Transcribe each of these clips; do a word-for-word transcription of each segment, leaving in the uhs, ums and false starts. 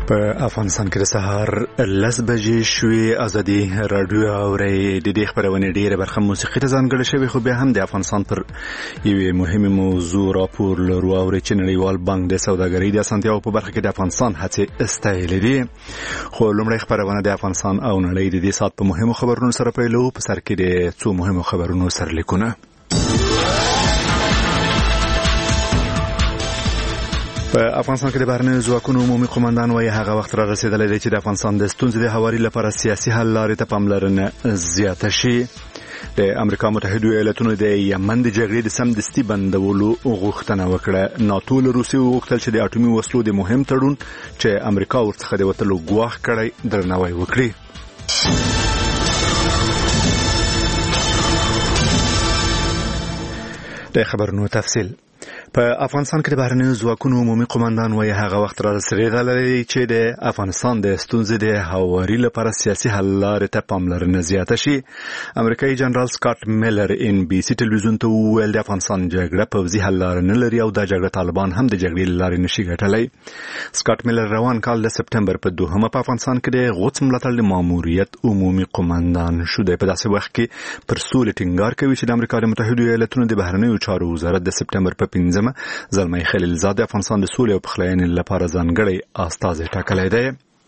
په افغانستان کې د سهار لس بجې شوې. ازادي رادیو اوري د دې خبرونه ډیره برخه موسیقي ته ځانګړې شوی، خو بیا هم د افغانستان پر یوه مهمه موضوع راپور لرو او چې نړیوال بانک د سوداګرۍ د اسانتیاو په برخه کې د افغانستان هڅې استایلې دي. خو لومړی خبرونه د افغانستان او نړۍ د دې سات په مهمو خبرونو سره پیلو. په سر کې د څو مهمو خبرونو سرلیکونه. په افغانستان کې د بهرنیو ځواکونو عمومي قومندان وايي هغه وخت را رسیدلی دی چې د افغانستان د ستونزې د هواري لپاره سیاسي حل لارې ته پاملرنه زیاته شي. د امریکا متحده ایالاتونو د یمن د جګړې د سمدستي بندولو غوښتنه وکړه. ناتو له روسیې وغوښتل چې د اټومي وسلو د مهم تړون چې امریکا ورڅخه د وتلو ګواښ کړی درناوی وکړي. د خبرونو تفصیل. په افغانستان کې د بهرنیو ځواکونو عمومي قومندان وايي هغه وخت را رسیدلی چې د افغانستان د ستونزې د هواري لپاره سیاسي حل لارې ته پاملرنه زیاته شي. امریکایي جنرال سکاټ میلر ان بي سي ټلویزیون ته وویل د افغانستان جګړه پوځي حل لارې نه لري او دا جګړه طالبان هم د جګړې له لارې نشي ګټلی. سکاټ میلر روان کال د سپټمبر په دوهمه په افغانستان کې د غوڅ ملاتړ د ماموریت عمومي قومندان شو. د په داسې وخت کې پر سولې ټینګار کوي چې د امریکا د متحده ایالاتونو د بهرنیو چارو وزارت د سپټمبر په پنځمه زلمي خلیلزاد افغانستان د سولې او پخلاینې لپاره ځانګړی استازی ټاکلی دی.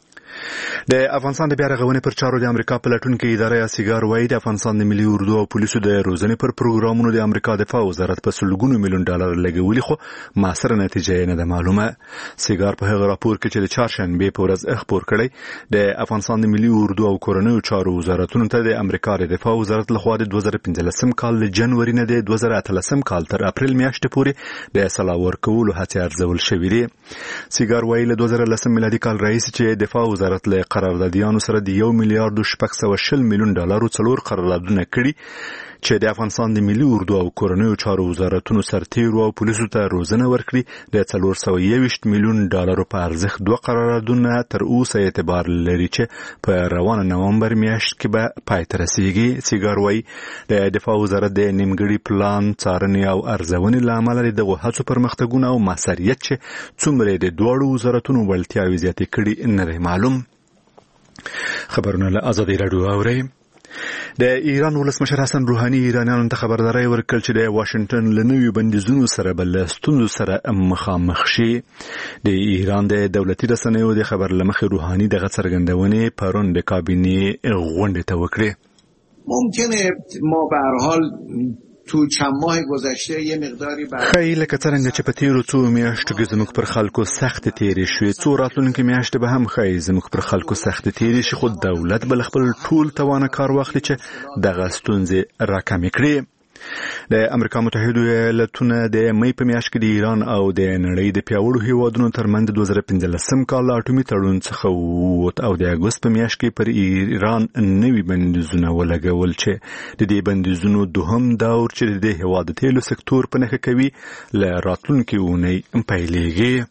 د افغانستان د بیا رغونې پر چارو د امریکا پلټونکې اداره یا سیګار وايي د افغانستان د ملي اردو او پولیسو د روزنې پر پروګرامونو د امریکا دفاع وزارت په سلګونو میلیون ډالر لګولي، خو موثره نتیجه نه ده معلومه. سیګار په هغه راپور کې چې د چهارشنبه په ورځ خپور کړی د افغانستان د ملي اردو او کورنیو چارو وزارتونو ته د امریکا د دفاع وزارت لخوا د دوه زره پنځلسم کال له جنوري نه د دوه زره اتلسم کال تر اپریل میاشتې پورې د سلا ورکولو هڅې ارزول شوې دي. سیګار وايي له دوه زره لسم میلادي کال راهیسې چې دفاع وزارت له قراردادیانو سره د یو میلیارډ شپږ سوه شل میلیون ډالرو څلور قراردادونه کړي چې د افغانستان د ملي اردو او کورنیو چارو وزارتونو سرتیرو او پولیسو ته روزنه ورکړي. د څلور سوه یوویشت میلیون ډالرو په ارزښت دوه قراردادونه تر اوسه اعتبار لري چې په روانه نومبر میاشت کې به پای ته رسیږي. سیګار وايي د دفاع وزارت د نیمګړي پلان څارنې او ارزونې له امله دغه هڅو پرمختګونه او موثریت چې څومره د دواړو وزارتونو وړتیاوې زیاتې کړي نه دی معلوم. خبرونه له ازادي رادیو اوري. د ایران ولسمشر حسن روحاني ایرانیانو ته خبرداري ورکړه چې د واشنگټن له نویو بندیزونو سره بل ستونزو سره مخامخ شي. د ایران د دولتي رسنیو د خبر لمخې روحاني دغه څرګندونې پرون د کابینې غونډې ته وکړې. ممکنه ما به هر حال تو چند ماه گذشته یه مقداری برای خیلی لکه څنګه چې په تیرو څو میاشتو کې زموږ پر خلکو سخت تیرې شوې، څو راتلونکي میاشتې به هم ښایي زموږ پر خلکو سخت تیرې شي، خو دولت به خپل ټول توانه کار واخلي چې دغه ستونزې راکمې کړي. د امریکا متحده ایالاتونو د مې په میاشت کې د ایران او د نړۍ د پیاوړو هیوادونو ترمنځ د دوه زره پنځلسم کال اټومي تړون څخه ووت او د اګوست په میاشت کې پر ایران نوي بندیزونه ولګول چې د دې بندیزونو دوهم دور چې د هیواد د تیلو سکتور په نښه کوي له راتلونکي اونۍ پیلېږي.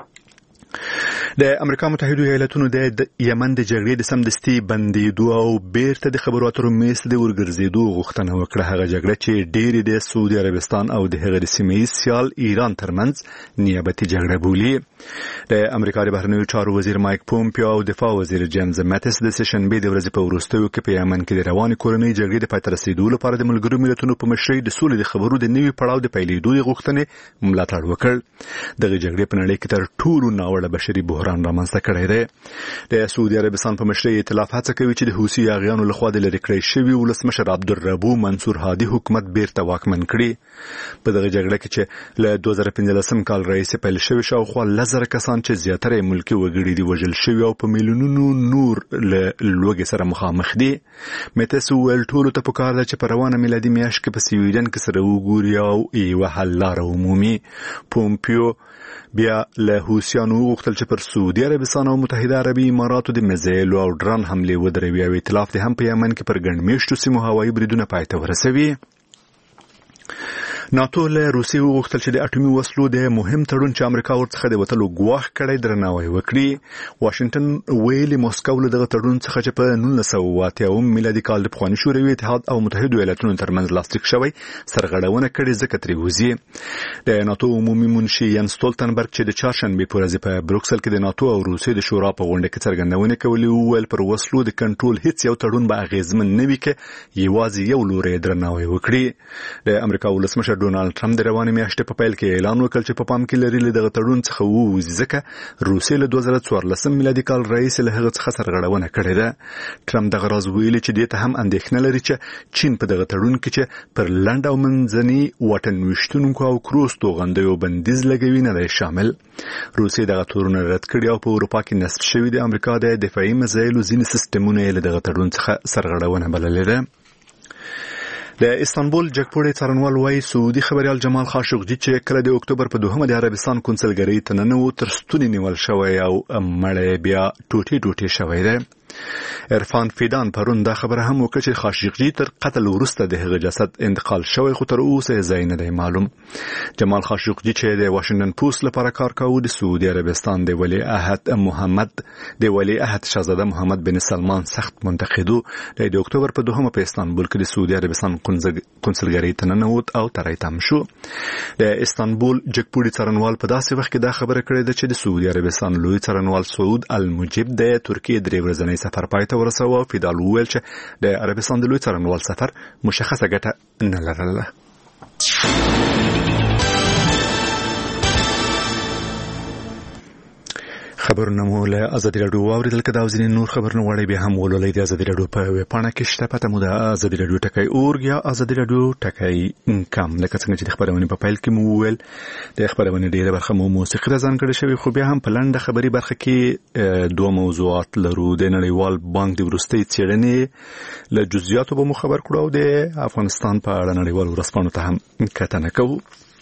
د امریکا متحده ایالاتونو د یمن د جګړې د سمدستي بندیدو او بیرته د خبرو اترو میز د ورګرځېدو غوښتنه وکړه. هغه جګړه چې ډېری د سعودي عربستان او د هغه د سیمه ییز سیال ایران ترمنځ نیابتي جګړه بولي. د امریکا د بهرنیو چارو وزیر مایک پومپیو او دفاع وزیر جیمز ماتس د سهشنبه د ورځې په وروستیو کې په یمن کې د روانې کورنۍ جګړې د پای ته رسیدو لپاره د ملګرو ملتونو په مشرۍ د سولې د خبرو د نوي پړاو د پیلېدو د غوښتنې ملاتړ وکړ. دغه جګړې په نړۍ کې تر ټولو ناوړه بشري بحران رامنځته کړی دی. د سعودي عربستان په مشرۍ ائتلاف هڅه کوي چې د حوثي یاغیانو لخوا د لرې کړی شوي ولسمشر عبدالربو منصور هادي حکومت بیرته واکمن کړي. په دغه جګړه کې چې له دوه زره پنځلسم کال راهیسې پیل شوې شاوخوا لس زره کسان چې زیاتره یې ملکي وګړي دي وژل شوي او په میلیونونو نور له لوږې سره مخامخ دي. متس وویل ټولو ته پکار ده چې په روانه میلادي میاشت کې په سویډن کې سره وګوري او یوه حل لاره ومومي. پومپیو بیا له حوثیانو وغوښتل چې پر سعودي عربستان او متحده عربي اماراتو د میزایلو او ډرون حملې ودروي او ائتلاف دې هم په یمن کې پر ګڼ میشتو سیمو هوایي بریدونه پای ته ورسوي. ناتو له روسیې وغوښتل چې د اټومي وسلو د مهم تړون چې امریکا ورڅخه د وټلو ګواښ کړی درناوی وکړي. واشنگټن ویلي موسکو له دغه تړون څخه چې په نولس سوه اته اویا میلادي کال د پخواني شوروي اتحاد او متحده ایالاتونو ترمنځ لاسلیک شوی سرغړونه کړې ځکه ترې وځي. د ناتو عمومي منشي ین ستولتنبرګ چې د چهارشنبه په ورځ په بروکسل کې د ناتو او روسیې د شورا په غونډه کې څرګندونه کوي ویل پر وسلو د کنټرول هیڅ یو تړون به اغیزمن نه وي کې یوازې یو لوري درناوی وکړي. د امریکا ولسمشر ډونالد ټرمپ د روانې میاشتې په پیل کې اعلان وکړ چې په پام کې لري له دغه تړون څخه ووځي ځکه روسیې له دوه زره څوارلسم میلادي کال رئیس له هغه څخه سرغړونه کړې ده. ټرمپ دغه راز ویلي چې دې ته هم اندېښنه لري چې چین په دغه تړون کې چې پر لنډ او منځني واټن ویشتونکو او کروز توغندیو بندیز لګوي نه دی شامل. روسیې دغه تورونه رد کړي او په اروپا کې نصب شوی د امریکا د دفاعي میزایلو ځینې سیستمونه له دغه تړون څخه سرغړونه بللې ده. د استانبول جګپوړی څارنوال وايي سعودي خبريال جمال خاشقجي چې کله د اکتوبر په دوهمه د عربستان کنسلګری ته ننوت تر ستوني نیول شوی او مړی بیا ټوټي ټوټي شوی دی. عرفان فیدان پرون دا خبره هم وکړه چې خاشقجي تر قتل وروسته د هغه جسد انتقال شوی خو تر اوسه ځای نه دی معلوم. جمال خاشقجي چې د واشنگټن پوسټ لپاره کار کاوه د سعودي عربستان د ولی عهد محمد د ولی عهد شاهزاده محمد بن سلمان سخت منتقدو د اکتوبر په دوهمه په استانبول کې د سعودي عربستان کنسلګری ته ننوت او ترای تم شو. د استانبول جګپوړي څارنوال په داسې وخت کې دا خبره کړې ده چې د سعودي عربستان لوی څارنوال سعود المجيب د ترکیه درې ورځنی سفر پای ته ورساوه. فیدال ویل چې د عربستان د لوی څارنوال سفر مشخصه ګټه نه لرله. خبرونه مو له ازادي راډیو اوریدل کدا او ځینې نور خبرونه وړي به هم ولولې د ازادي راډیو په ویب پاڼه کې شته. پته مو د ازادي راډیو ټکای اورګ یا ازادي راډیو ټکای انکم لکه څنګه چې د خبرونه په پیل کې مو ویل د خبرونه ډیره برخه مو موسیقي ته ځان کړی شوی خو بیا هم په لنډه خبري برخه کې دوه موضوعات لرو. د نړیوال بانک د وروستي څېړنې له جزئیاتو به مو خبر کړو او د افغانستان په اړه نړیوال ورسپانو ته هم کتنه کوو.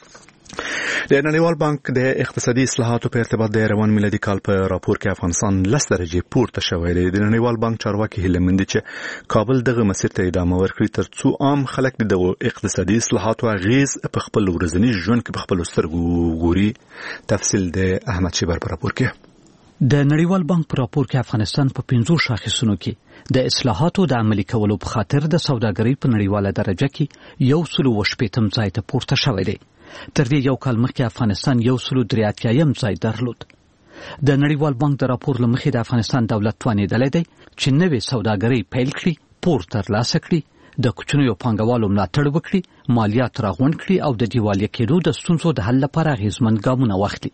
د نړیوال بانک د اقتصادي اصلاحاتو په ارتباط د روان میلادي کال په راپور کې افغانستان لس درجې پورته شوی دی. د نړیوال بانک چارواکي هیله مند چې کابل دغه مسیر ته ادامه ورکړي ترڅو عام خلک د اقتصادي اصلاحاتو اغیز په خپل ورځني ژوند کې په خپل سترګو ګوري. تفصیل د احمد شیبر په راپور کې. د نړیوال بانک په راپور کې افغانستان په پنځو شاخصونو کې د اصلاحاتو د عملي کولو په خاطر د سوداګرۍ په نړیواله درجه کې یو سلو وشپېتم ځای ته پورته شوی دی. تر دې یو کال مخکې افغانستان یو سلو درې اتیایم ځای درلود. د نړیوال بانک د راپور له مخې د افغانستان دولت توانېدلی دی چې نوې سوداګرۍ پیل کړي، پور ترلاسه کړي، د کوچنیو پانګوالو ملاتړ وکړي، مالیات راغونډ کړي او د دیوالیه کېدو د ستونزو د حل لپاره اغېزمن ګامونه واخلي.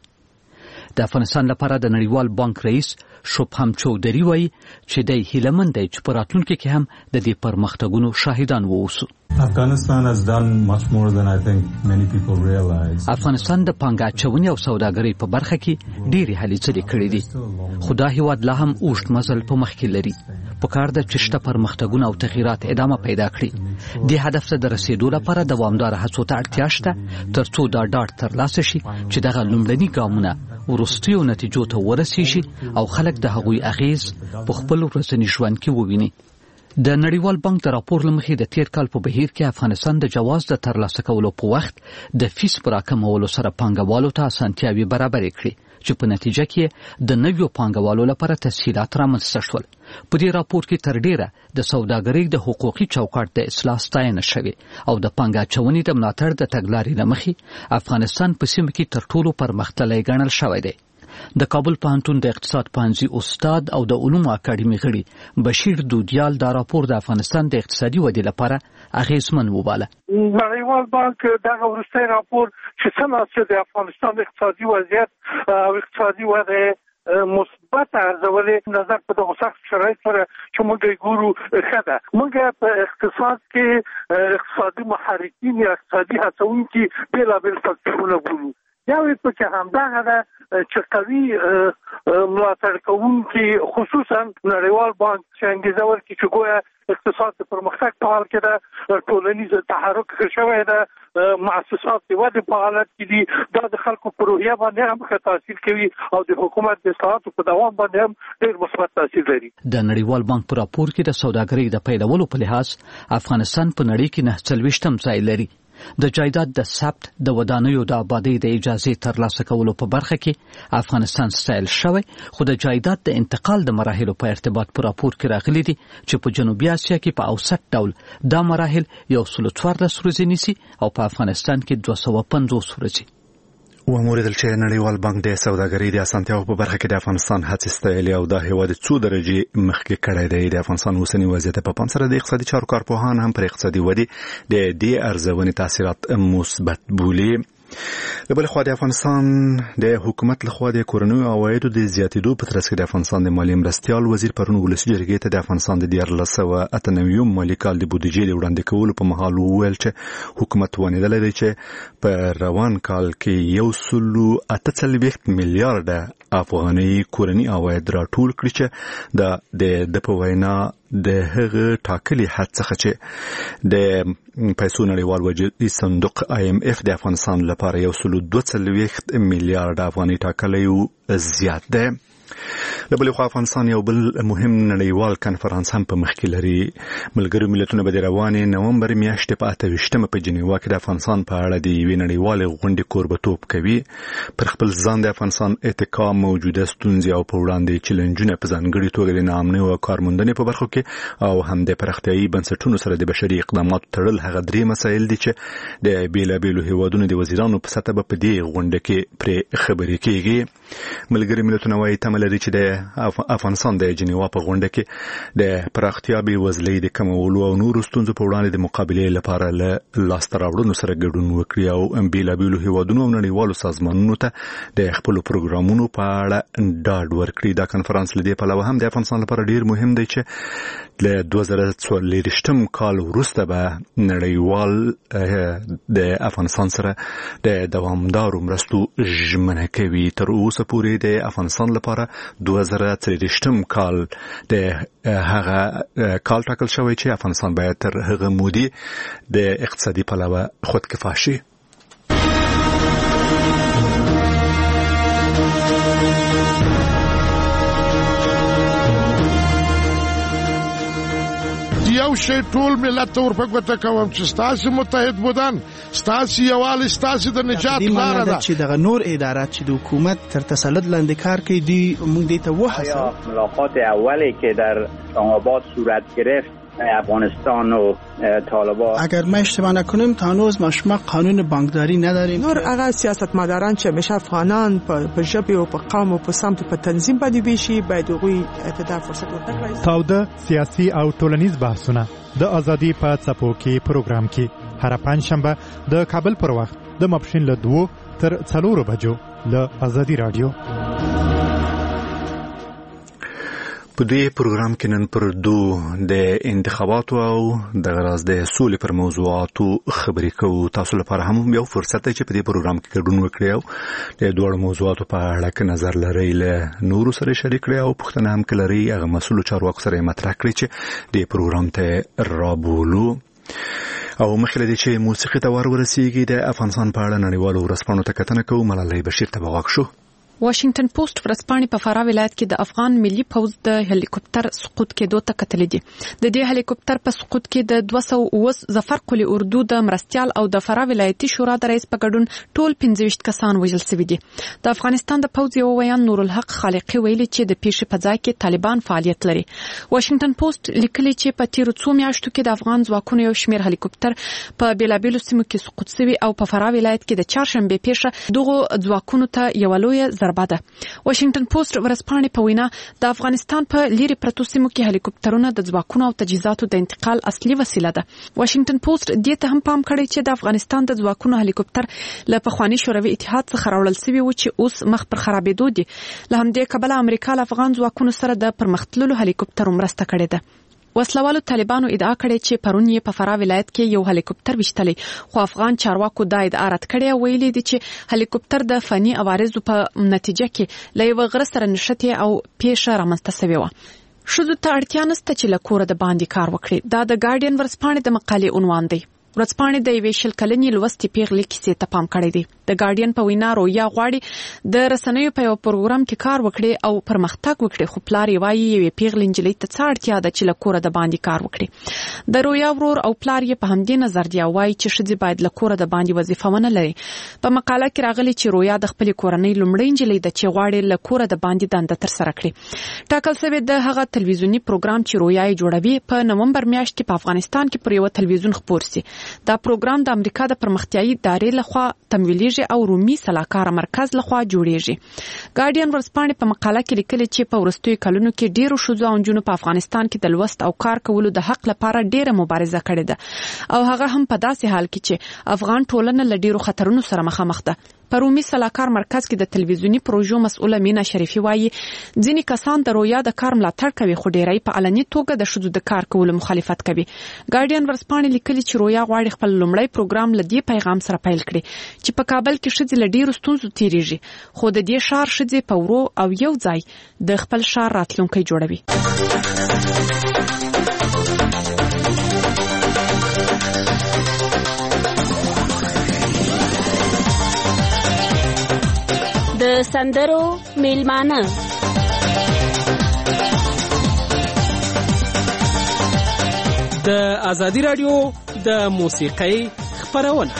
د افغانستان لپاره د نړیوال بانک رئیس شبهم چودري وایي چې دی هیلهمند دی چې په راتلونکي کې هم د دې پرمختګونو شاهدان واوسو. Afghanistan has done much more than I think many people realize. افغانستان د پانګه اچونې او سوداګرۍ په برخه کې ډېرې هلې ځلې کړې دي. خو دا هیواد لا هم اوږد مزل په مخ کې لري. پکار ده چې شته پرمختګونه او تغیرات ادامه پیدا کړي. دې هدف ته د رسیدو لپاره دوامداره هڅو ته اړتیا شته ترڅو دا ډاډ ترلاسه شي چې دغه لومړني ګامونه وروستیو نتیجو ته ورسیږي او خلک د هغوی اغیز په خپل ورځني ژوند کې وویني. د نړیوال بانک د راپور له مخې د تیر کال په بهیر کې افغانستان د جواز د ترلاسه کولو په وخت د فیس پر راکمولو سره پانګوالو ته اسانتیاوې برابرې کړې چې په نتیجه کې د نویو پانګوالو لپاره تسهیلات رامنځته شول. په دې راپور کې تر ډیره د سوداګرۍ د حقوقي چوکاټ د اصلاح ستاینه شوې او د پانګه اچونې د ملاتړ د تګلارې له مخې افغانستان په سیمه کې تر ټولو پرمختللی ګڼل شوی دی. د کابل پوهنتون د اقتصاد پوهنځي استاد او د علومو اکاډمي غړي بشیر دودیال دا راپور د افغانستان د اقتصادي ودې لپاره اغیزمن وباله. نړیوال بانک دغه وروستی راپور چې څنګه د افغانستان اقتصادي وضعیت او اقتصادي وده مثبت ارزولې نظر په دغه سخت شرایط سره چې موږ ګورو ښه ده. موږ په اقتصاد کې اقتصادي محرکین یا اقتصادي هڅونکي بېلابېل فکټورونه ګورو. یو پکې همدغه ده چې قوي ملاتړ کوونکي خصوصا نړیوال بانک چې انګیزه ورکړي چې ګویا اقتصاد د پرمختګ په حال کې ده، ټولنیز تحرک شوی ده، مؤسسات د ودې په حالت کې دي. دا د خلکو په روحیه باندې هم ښه تاثیر کوي او د حکومت د اصلاحاتو په دوام باندې هم ډېر مثبت تاثیر لري. د نړیوال بانک په راپور کې د سوداګرۍ د پیلولو په لحاظ افغانستان په نړۍ کې نه څلوېښتم ځای لري د جایداد د ثبت د ودانیو د آبادی د اجازه ترلاسه کولو په برخه کې افغانستان ستایل شوی، خو د جایداد د انتقال د مراحلو په ارتباط پر راپور کې راغلي دي چې په جنوبي اسیا کې په اوسط ډول دا مراحل یو سل څوارلس ورځې نیسي او په افغانستان کې دوه سوه پنځوس ورځې. وموریدل چې نړیوال بانک د سوداګرۍ د اسانتیاو په برخه کې د افغانستان هڅې ستایلې او دا هیواد څو درجې مخکې کړی دی. د افغانستان اوسنی وضعیت په پام سره د اقتصادي چارو کارپوهان هم پر اقتصادي ودې د دې ارزونې تاثیرات مثبت بولي. د بل خوا د افغانستان د حکومت لخوا د کورنیو عوایدو د زیاتېدو په ترڅ کې د افغانستان د مالیې مرستیال وزیر پرون ولسي جرګې ته د افغانستان د دیارلس سوه اته نوي مالي کال د بودیجې د وړاندې کولو په مهال وویل چې حکومت وانیدلی دی چې په روان کال کې یو سل اته څلوېښت میلیارډه افغاني کورني عواید راټول کړي چې د د په وینا د هغه ټاکلي حد څخه چې د پیسو نړیوال وجودي صندوق آی ایم اف د افغانستان لپاره یو سل دوه څلوېښت میلیارډ افغاني ټاکلی زیات دی. له بلې خوا افغانستان یو بل مهم نړیوال کنفرانس هم په مخ کې لري. ملګرو ملتونو به د روانې نومبر میاشتې په اته ویشتمه په جنیوا کې د افغانستان په اړه د یوې نړیوالې غونډې کوربهتوب کوي. پر خپل ځان د افغانستان اتکا، موجوده ستونزې او په وړاندې چیلنجونه په ځانګړي توګه د ناامنۍ او کارموندنې په برخو کې او هم د پراختیایي بنسټونو سره د بشري اقداماتو تړل هغه درې مسایل دي چې د بیلابیلو هیوادونو د وزیرانو په سطحه په دې غونډه کې پرې خبرې کیږي. ملګري ملتونه وايي تمه لري چې د افغانستان د جنیوا په غونډه کې د پراختیا بېوزلۍ د کمولو او نورو ستونزو په وړاندې د مقابلې لپاره له لاسته راوړنو سره ګډون وکړي او بیلابیلو هیوادونو او نړیوالو سازمانونو ته د خپلو پروګرامونو په اړه ډاډ ورکړي. دا کنفرانس له دې پلوه هم د افغانستان لپاره ډیر مهم دی چې له دوه زره څلوېښتم کال وروسته به نړیوال د افغانستان سره د دوامدارو مرستو ژمنه کوي. تر اوسه پورې د افغانستان لپاره دوه زره څلوېښتم کال د هغه کال ټاکل شوی چې افغانستان باید تر هغه مودې د اقتصادي پلوه خودکفا شي. یو شی ټول ملت ته ورپګوته کوم چې ستاسو متحد بودن، ستاسو یووالی، ستاسو د نجات لاره ده. چې دغه نور ادارات چې د حکومت تر تسلط لاندې کار کوي دی موږ دې ته وهڅوو. ملاقات اولی که در اسلام آباد صورت گرفت افغانستان و طالبان، اگر ما اشتباه نکنیم تا هنوز ما شما قانون بانکداری نداریم. نور هغه سیاستمداران چې همیشه افغانان په ژبه او په قوم او په سمت په تنظیم باندې ویشي باید هغوی ته فرصت ورکړي. تاوده سیاسي او ټولنیز بحثونه د ازادي په څپو کې پروګرام کې هر پنځشنبه د کابل پر وخت د ماپښین له دوه تر څلورو بجو له ازادي رادیو. په دې پروګرام کې نن پر دو د انتخاباتو او د غراز د سولې پر موضوعاتو خبرې کوو. تاسو لپاره هم یو فرصت دی چې په دې پروګرام کې ګډون وکړئ او د دوړو موضوعاتو په اړه کې نظر لرئ، له نورو سره شریک کړئ او پوښتنه هم کړئ هغه مسؤل چارواکو سره مطرح کړئ چې د پروګرام ته رابولو. او مخکې له دې چې موسیقي ته ور ورسیږي د افغانستان په اړه نړیوالو ورځپاڼو ته کتنه کوو. ملالۍ بشیر ته به غوږ شو. واشنگټن پوسټ ورځپاڼې په فراه ولایت کې د افغان ملي پوځ د هلیکوپټر سقوط کېدو ته کتلې دي. د دې هلیکوپټر په سقوط کې د دوه سوه اووه ظفر قلی اردو د مرستيال او د فراه ولایتي شورا د رئیس په ګډون ټول پنځه ویشت کسان وژل شوي دي. د افغانستان د پوځ یو ویان نور الحق خالقي ویلي چې د پیښې په ځای کې طالبان فعالیت لري. واشنگټن پوسټ لیکلي چې په تیرو څو میاشتو کې د افغان ځواکونو یو شمېر هلیکوپټر په بیلابیلو سیمو کې سقوط شوي او په فراه ولایت کې د چهارشنبه پیښه دغه ځواکونو ته یو لوی ضربه ده. واشنگټن پوسټ ورځپاڼې په وینا د افغانستان په لیري پرتو سیمو کې هلیکوپټرونه د ځواکونو او تجهیزاتو د انتقال اصلي وسیله ده. واشنگټن پوسټ دې ته هم پام کړی چې د افغانستان د ځواکونو هلیکوپټر له پخواني شوروي اتحاد څخه راوړل شوی و چې اوس مخ پر خرابېدو دي. له همدې کبله امریکا له افغان ځواکونو سره د پرمختللو هلیکوپټرو مرسته کړې ده. وسلوالو طالبانو ادعا کړې چې پرون یې په فراه ولایت کې یو هلیکوپټر وشتلی، خو افغان چارواکو دا ادعا رد کړې او ویلي دي چې هلیکوپټر د فني عوارضو په نتیجه کې له یو غره سره نښتې او پیښه رامنځته شوې وه. ښځو ته اړتیا نشته چې له کوره د باندې کار وکړي. دا د ګارډین ورځپاڼې د مقالې عنوان دی. ورځپاڼې د یوې شل کلنې لوستې پیغلې کیسې ته پام کړی دی. د ګارډین په وینا رویا غواړي د رسنیو په یو پروګرام کې کار وکړي او پرمختګ وکړي، خو پلار یې وایي یوې پیغلې نجلۍ ته څه اړتیا ده چې له کوره د باندې کار وکړي. د رویا ورور او پلار یې په همدې نظر دی او وایي چې ښځې باید له کوره د باندې وظیفه ونه لري. په مقاله کې راغلي چې رویا د خپلې کورنۍ لومړۍ نجلۍ ده چې غواړي له کوره د باندې دنده ترسره کړي. ټاکل شوی د هغه تلویزیونی پروګرام چې رویا یې جوړوي په نومبر میاشت کې په افغانستان کې پر یو تلویزیون خپور شي. دا پروګرام د امریکا د پرمختیایي ادارې لخوا تمویلېږي او رومي سلاکار مرکز لخوا جوړیږي. ګارډین ورځپاڼې په مقاله کې لیکلي چې په وروستیو کلونو کې ډیرو ښځو او نجونو په افغانستان کې د لوست او کار کولو د حق لپاره ډیره مبارزه کړې ده او هغه هم په داسې حال کې چې افغان ټولنه له ډیرو خطرونو سره مخامخ ده. په رومي سلاکار مرکز کې د تلویزیونی پروژو مسؤله مینا شریفي وایي ځینې کسان د رویا د کار ملاتړ کوي خو ډیری په علني توګه د ښځو د کار کولو مخالفت کوي. ګارډین ورځپاڼې لیکلي چې رویا غواړي خپل لومړی پروګرام له دې پیغام سره پیل کړي چې په کابل کې ښځې له ډیرو ستونزو تیریږي، خو د دې ښار ښځې په ورو او یو ځای د خپل ښار راتلونکی جوړوي. د سندرو میلمانه د ازادي رادیو د موسیقۍ خپرونه.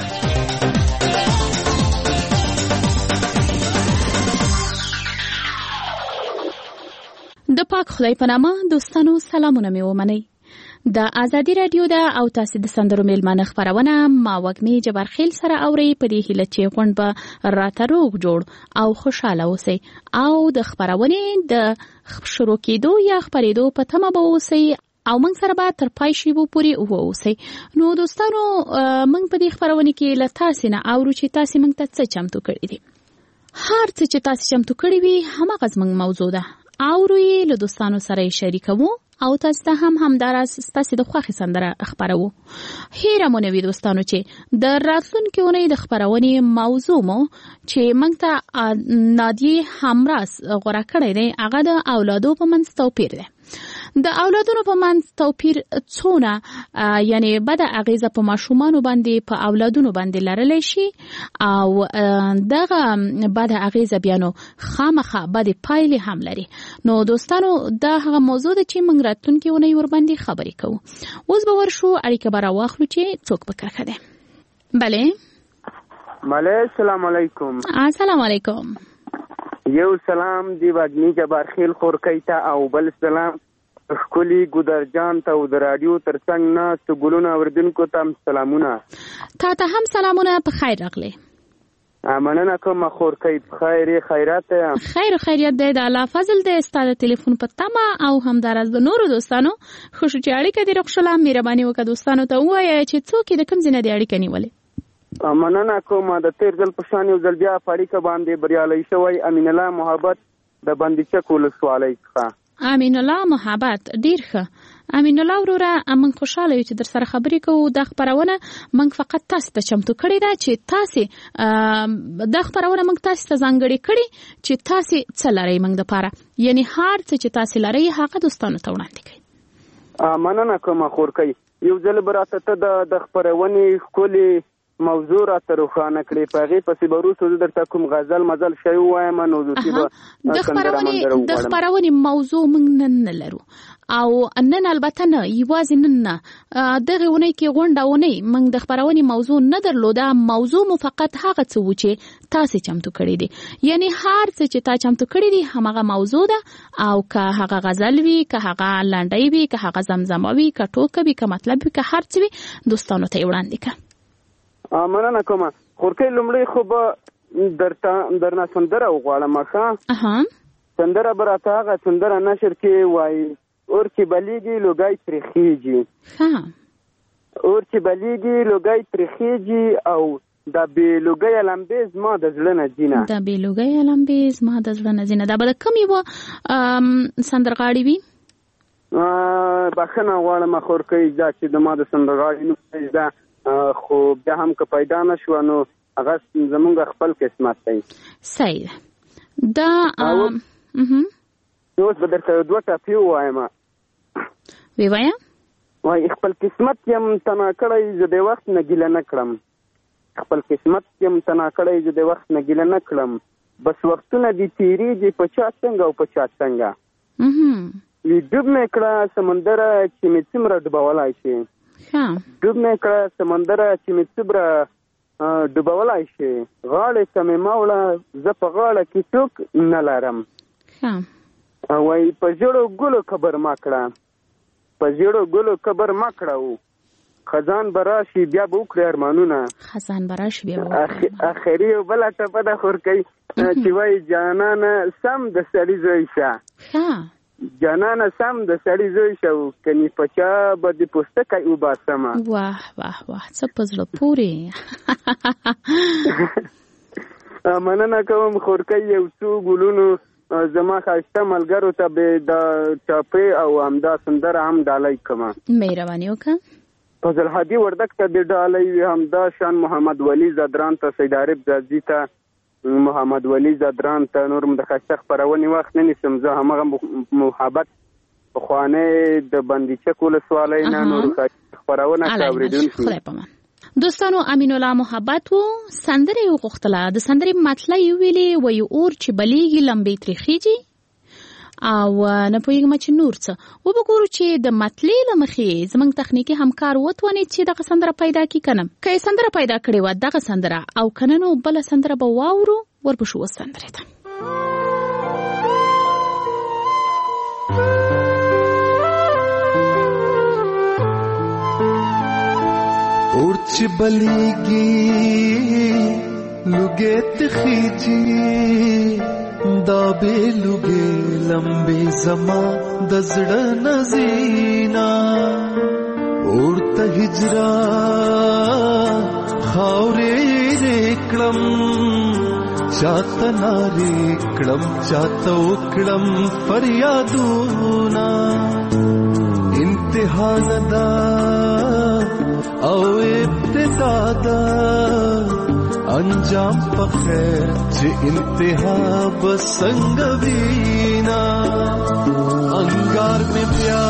د پاک خدای په نامه دوستانو سلامونه مې ومنئ. د ازادي رادیو د او تاسو د سندرو میلمانه خبرونه ما وګمې جبرخیل سره اوري په دې هیله چې غونډ به راته روغ جوړ او خوشاله اوسئ او د خبرونې د شروع کېدو یا خبرېدو په تمه به اوسئ او موږ سره به تر پای شیبو پورې واوسئ. نو دوستانو موږ په دې خبرونه کې له تاسو نه اورو چې تاسو موږ ته څه چمتو کړی دي. هر څه چې تاسو چمتو کړی وي هماغه زموږ موضوع ده. اورو یې له دوستانو سره شریکوو او تاسو ته هم همداراز ستاسو د خوښې سندره خبرو. هیره مو نوي دوستانو چې د راتلونکي اونۍ د خبرونې موضوع مو چې موږ ته نادیه همراز غوړه کړی دی هغه د اولادو په منځ توپیر دی. د اولادونو په منځ توپیر څونه یعنی بد اغیزه په ماشومانو باندې په اولادونو باندې لرلی شي او دغه بد اغیزه بیا نو خامخا بد پایلې هم لري. نو دوستانو دا هغه موضوع ده چې موږ راتلونکي اونۍ ورباندې خبرې کوو. اوس به ورشو اړیکه به راواخلو چې څوک په کرښه دی. بله بله السلام علیکم. السلام علیکم. یو سلام دی وګنی جبارخیل خورکی ته او بل سلام خکلی ګودرجان ته او د رادیو ترڅنګ ناست ګلونه اوریدونکو ته سلامونه. تا ته هم سلامونه په خیر راغلی. مننه کوم خورکی بخیر خیرات خیر خیریت دی. د الله فضل دی ستاسو ټلیفون په تمه او همداراز د نورو دوستانو خوشو چې اړیکه دې رخصله مهرباني وکړه دوستانو ته ووایه چې څوک د کوم ځای نه دی اړیکه نیولې. مننه کوم د تیر ځل په شان یو ځل بیا په اړیکه باندې بریالی شوی امین الله محبت د بندیچک ولسوالۍ څخه. امین الله محبت ډیر ښه. امین الله وروره موږ خوشاله یو چې در سره خبرې کوو. دا خبرونه موږ فقط تاسو ته چمتو کړې ده چې تاسو دا خبرونه موږ تاسو ته ځانګړې کړې چې تاسو څه لرئ موږ دپاره، یعنی هر څه چې تاسو لرئ هغه دوستانو ته وړاندې کړئ. مننه کوم خورکی. یو ځل به راته ته د خپرونې ښکلې موضوع راته روښانه کړې. په هغې پسې به وروسته زه درته کوم غزل مزل شی ووایم نو دوستي به د خپرونې موضوع موږ نن نه لرو او نن البته نه یوازې نن نه دغې اونۍ کې غونډه اونۍ موږ د خپرونې موضوع نه درلوده. موضوع مو فقط هغه څه و چې تاسې چمتو کړی دي، یعنی هر څه چې تا چمتو کړی دي هماغه موضوع ده او که هغه غزل وي که هغه لنډۍ وي که هغه زمزمه وي که ټوکه وي که مطلب وي که هر څه وي دوستانو ته یې وړاندې کړه. مننه کومه خورکی. لومړی خو به درته درنه سندره وغواړم ښه. سندره به راته هغه سندره نشر کې وایي اور چې بلیږي لوګی ترې خیږي. اور چې بلیږي لوګی ترې خیږي او دا بې لوګی لمبې زما د زړه نه ځینه. دا بې لوګی لمبې زما د زړه نه ځینه. دا به د کوم یوه سندرغاړي وي؟ بخښنه غواړم خورکی دا چې د ما د سندرغاړي نوم ده خو بیا هم که پیدا نشو نو هغه زمونږ خپل قسمت دی. صحیح دا اوس به درته دوه ټاپې ووایم. وی وایه وای خپل قسمت یم تنا کړی زه د وخت نه ګیله نه کړم خپل قسمت یم تنا کړی زه د وخت نه ګیله نه کړم بس وختونه دي تیریږي په چا څنګه او په چا څنګه وی ډوب مې کړه سمندر چې مې څومره ډوبولای شي ډوب مې کړه سمندر چې مې څومره ډوبولای شي غاړې ته مې موړه زه په غاړه کې څوک نه لرم وای په ژړو ګلو خبر ما کړه په ژړو ګلو خبر ما کړه خزان براشي بیا به وکړي ارمانونه خزان براشي بیا به وکړي اخري یو بله ټپه ده خورکۍ چې وایي جانانه سم د سړي زوی شه جانانه سم د سړي زوی شه کني په چا به د پوستکی وباسمه واه واه واه څه په زړه پورې مننه کوم خورکۍ یو څو ګلونو زما ښایسته ملګرو ته به د ټاپې او همدا سندره هم ډالۍ کومه مهرباني وکړه فضل هادي وردک ته د ډالۍ همدا شان محمد ولی زدران ته سید عارف زادي ته محمد ولی زدران ته نور د ښایسته خپرونې وخت نه نیسم زه همغه محبت پخوانۍ د بندیچک ولسوالۍ نه نور ښایسته خپرونه اورېدونکي خدای پامان دوستانو امین الله محبت وو سندره یو غوښتله د سندرې مطلب یې ویلې وایي اور چې بلیږي لمبې ترې خیږي او نه پوهېږم چې نور څه وبګورو چې د مطلع له مخې زموږ تخنیکي همکار وتوانید چې دغه سندره پیدا کړي که نه که یې سندره پیدا کړې وه دغه سندره او که نه نو بله سندره به واورو ورپسې اوس سندرې ته اور چې بلیږي لوګې تخیږي دا به لوګې لمبې زما د زړه نزینا اور ته هجرا خاورې کړم چاته نارې کړم چاته وکړم فریادونه انتها ندا او ابتدا دا انجام په خیر چې انتها بسنګ وینا انګار می بیا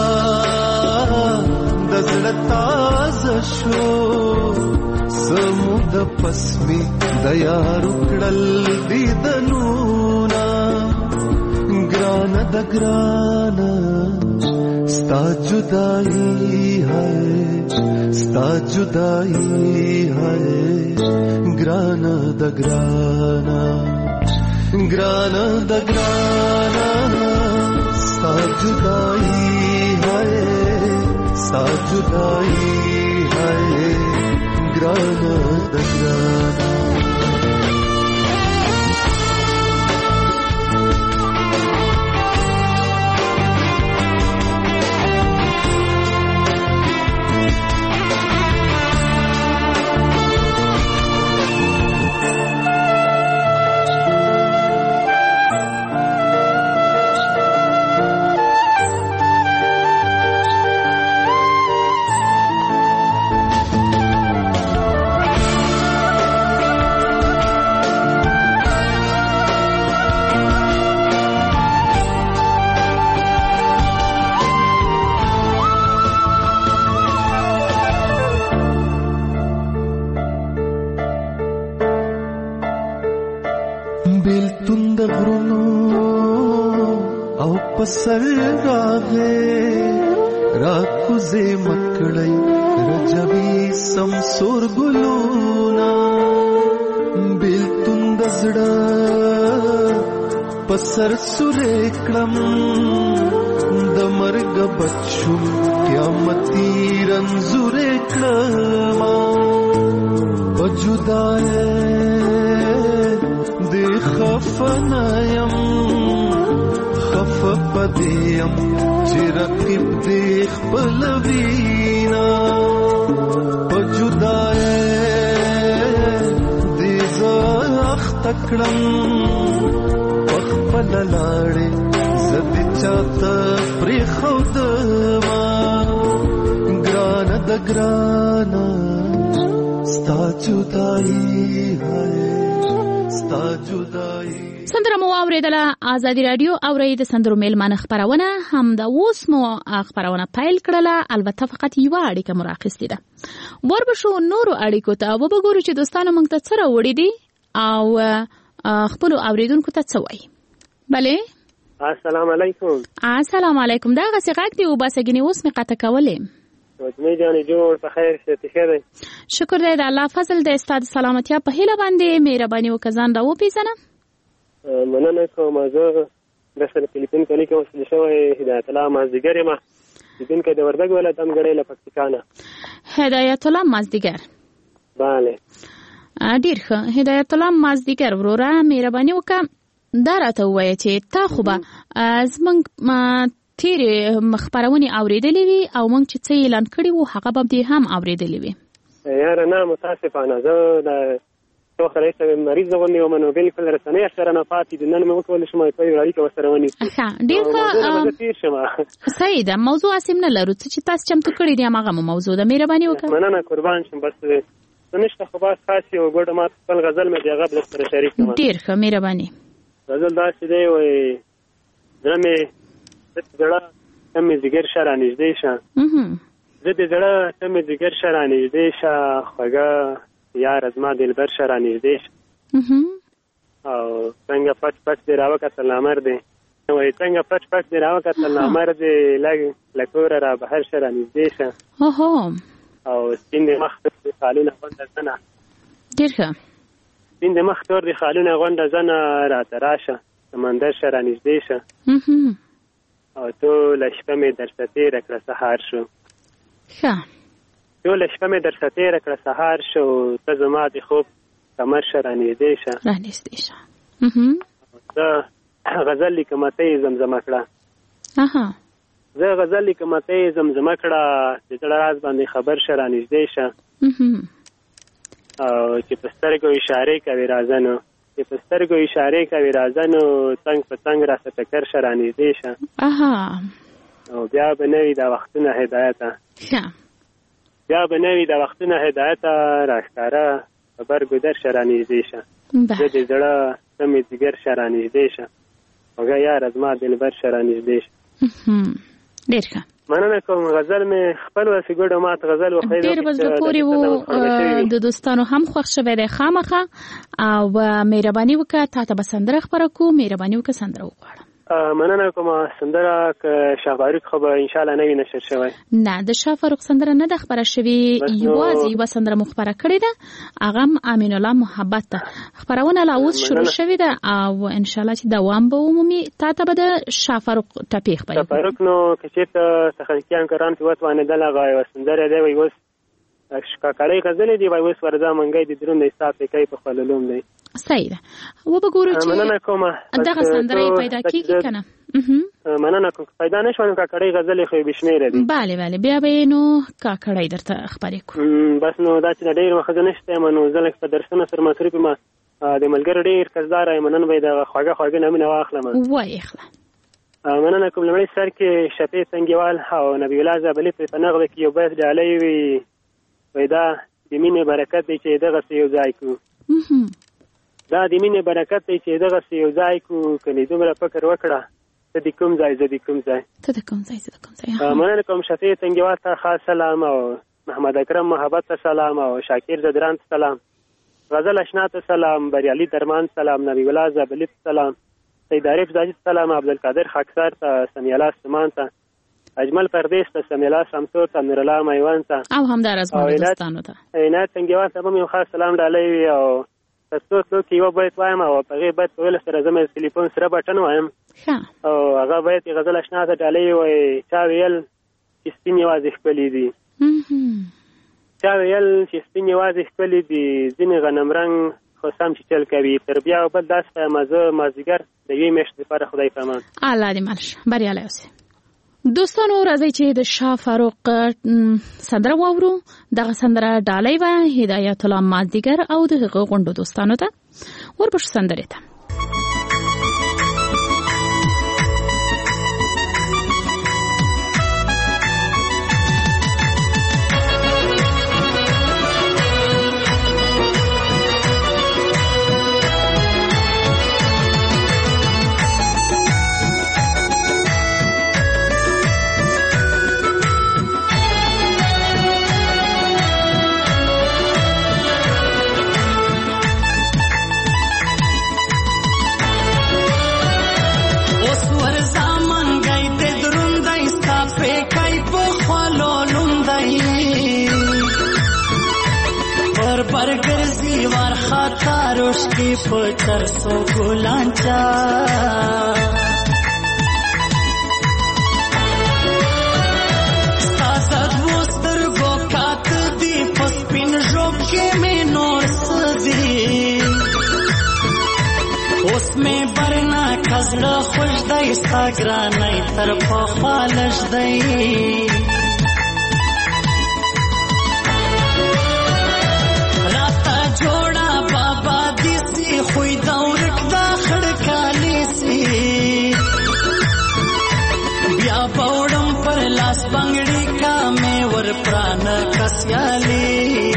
د زړه تازه شو سمود پسمی د یار کړل دیدنونا ګران د ګران ستا جدائی ہے ستا جدائی ہے گرانا دا گرانا گرانا دا گرانا ستا جدائی ہے ستا جدائی ہے گرانا دا گرانا پسر راغے راکوزے مکڑی رجبی سمسور گلونا بیل تندزڑا پسر سرے کلم دمرگ بچو قیامتی رنزورے کلما بجدائے دے خفنایم خف پدیم چی رقیب دیخ پلوینا پجدائے دیزا اختکڑم پخ پللاڑے زدی چاہتا پری خودما گرانا دا گرانا ستا جدائی ہے ستا جدائی سندره مو اوریدله آزادي رادیو اوري د سندرو میلمانه خبرونه هم د اوس مو خبرونه پیل کړله البته فقط یو اړیکه مراقستې ده وربشو نورو اړیکو ته وبګورو چې دوستانو موږ ته سره وړي دي او خپل اوریدونکو ته څه وایي بله السلام علیکم السلام علیکم دا غسی غږ دی او باسګنی اوس می قطه کولې وځمې جانې جوړ په خیر شه تخره شکر دی د الله فضل د استاد سلامتی په هیله باندې مهرباني وکزان دا و پیژنه مننه کوم زه د سره فلیپین کلی کې وسل شوی هدایت الله مازدیګر ما فلیپین کې د وردګ ولایت هم غړې له پکتیکانه هدایت الله مازدیګر bale ډیر ښه هدایت الله مازدیګر وروره مهرباني وکړه دا راته ووایه چې تا خو به زموږ تیرې خپرونې اورېدلې وي او موږ چې څه اعلان کړي وو هغه به دې هم اورېدلې وي یاره نه متاسفانه زه د څو خلک مریض غوندې وم نو بالکل رسنۍ سره نه پاتې دي نن مې وکولی شم په یو اړیکه ورسره ونیسو ښه ډېر ښه صحیح ده موضوع هسې نه لرو څه چې تاسو چمتو کړي دي هماغه مو موضوع ده مهرباني وکړه مننه قربان شم بس څه نشته خو بس خاص یو ګوډه ما خپل غزل مې د هغه بل سره شریک کړم ډېر ښه مهرباني غزل داسې دی وایي زړه مې زړه ته مې ځیګر شه رانږدې شه زه د زړه ته مې ځیګر شه رانږدې شه خوږه یاره زما دلبر شه رانږدې شه او څنګه پټ پټ دې راوکتل نامر دی وایي څنګه پټ پټ دې راوکتل نامر دی لږ له کوره را بهر شه رانږدې شه او سپین دې مخ تور دې خالونه غونډه زنه ډېر ښه سپین دې مخ تور دې خالونه غونډه زنه راته راشه سمندر شه رانږدې شه او ټوله شپه مې درته تېره کړه سهار شو ښه ټوله شپه مې درته تېره کړه سهار شو ته زما د خوب کمر شه رانږدې شه رانږدې شه زه غزل لیکمه ته یې زمزمه کړه زه غزل لیکمه ته یې زمزمه کړه د زړه راز باندې خبر شه رانږدې شه او چې په سترګو اشارې کوي راځه نو چې په سترګو اشارې کوي راځه نو څنګ په څنګ راته ټکر شه رانږدې شه او بیا به نه وي دا وختونه هدایته بیا به نه وي دا وختونه هدایته راښکاره خبر ګودر شه رانږدې شه زه د زړه ته مې ځیګر شه رانږدې شه خوږه یاره زما دلبر شه رانږدې شه ډېر ښه مننه کوم غزل مې خپل وسې ګوډه ماته غزل وخیل ډېر په زړه پورې و د دوستانو هم خوښ شوی دی خامخا او مهرباني وکړه تا ته به سندره خپره کړو مهرباني وکړه سندره وغواړه مننه کوم سندره که شاه فاروق خو به انشاءالله نه وي نشر شوی نه د شاه فاروق سندره نه ده خپره شوې یوازې یوه سندره مو خپره کړې ده هغه هم امین الله محبت ده خپرونه لا اوس شروع شوې ده او انشاءالله چې دوام به ومومي تا ته به د شاه فاروق ټپې خپرې شاه فاروق نو که چېرته تخنیکي همکاران پرې وتوانېدل هغه یوه سندره دی وایي اوس کاکړۍ غزلې دي وایي اوس ورځه منګی د دروند دی ستا پېکی په خپلولوم دی صحیح ده وبګورو چې مننه کوم دغه سندره پیدا کیږي کنه مننه کوم پیدا نشو نو کاکړۍ غزلې خو بشمیره دي bale bale بیا به نو کاکړۍ درته خبرې کوم بس نو دا چې ډېر وخت نشته منو زلک په درسونه سره مصرف ما د ملګری ډېر کزدار مننه به دا خواږه خواږه نامونه واخلم وای اخلا مننه کوم لمړی سر کې شپې څنګهوال او نبی الله زبلی په نغله کې یو بیت ډالۍ وي پیدا د مینې برکت دی چې دغه یو ځای کو دا د مینې برکت دی چې دغه یو ځای کو کني دومره فکر وکړه ته د کوم ځای زه د کوم ځای ته د کوم ځای زه د کوم ځای مننه کوم شفیع څنګهوال ته خاص سلام او محمد اکرم محبت ته سلام او شاکر زدران ته سلام غزل اشنا ته سلام بریالي درمان سلام نبی الله زبلی ته سلام سید عارف زاهد سلام عبدالقادر خاکسار ته سمیع الله سمان ته اجمل پردیس ته سمیع الله شمسور ته نور الله میوان ته او همدار از ما دوستانو ته عنایت څنګهوال ته هم یو خاص سلام ډالۍ وي او تاسو ته کې یو بیت وایم او په هغه بیت په ویل سره زموږ ټلیفون سره بټن وایم او هغه بیت غزل اشنا ته ډالۍ وي چا ویل چې سپین یوازې ښکلي دي چا ویل چې سپین یوازې ښکلي دي ځینې غنم رنګ خو سم چې چل کوي تر بیا او بل داسې وایم زه مازدیګر د یوې میاشتې لپاره خدای په امان الله دې مل شه بریالی اوسې دوستانو راځئ چې د شاه فاروق سندره واورو دغه سندره ډالۍ وه هدایت الله مازدیګر او د هغه غونډو دوستانو ته ورپسې سندرې ته ور برګرځي ور خاطروش کې پچر سو ګلانچا ستاسد وستر ګو کات دی پسپین ژوب کې مې نور سدي اوس مې برنا کزړه خوش دی ساګرانای تر په خالش دی جوړا بابا دیسی خوې دورک دا خړکالی سي بیا پوړم پر لاس بنگړی کا مې ور پران کسیالي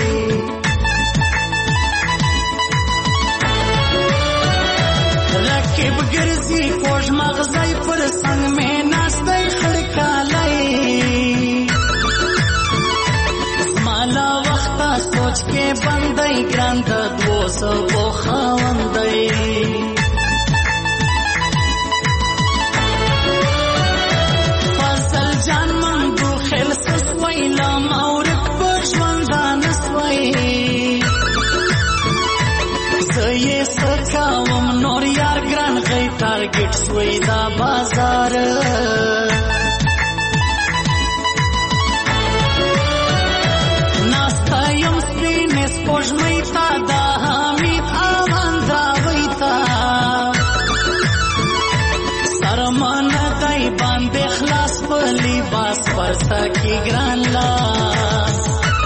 رکب ګرځي کوژ مغزای پر څنګ مې ناستای خړکالی مالا وخته سوچ کې بندای ګران د دوه سو خواندای فضل جان من بو خل سوي لام اورک پښوندان سوي زې سکاوم نور یار ګران غي ټارګټ سوي دا بازار ناستایم سپینې سپوږمۍ ته دا حمید امان داوی ته سرمانه دی باندې خلاص په لباس پرسته کې ګران لاس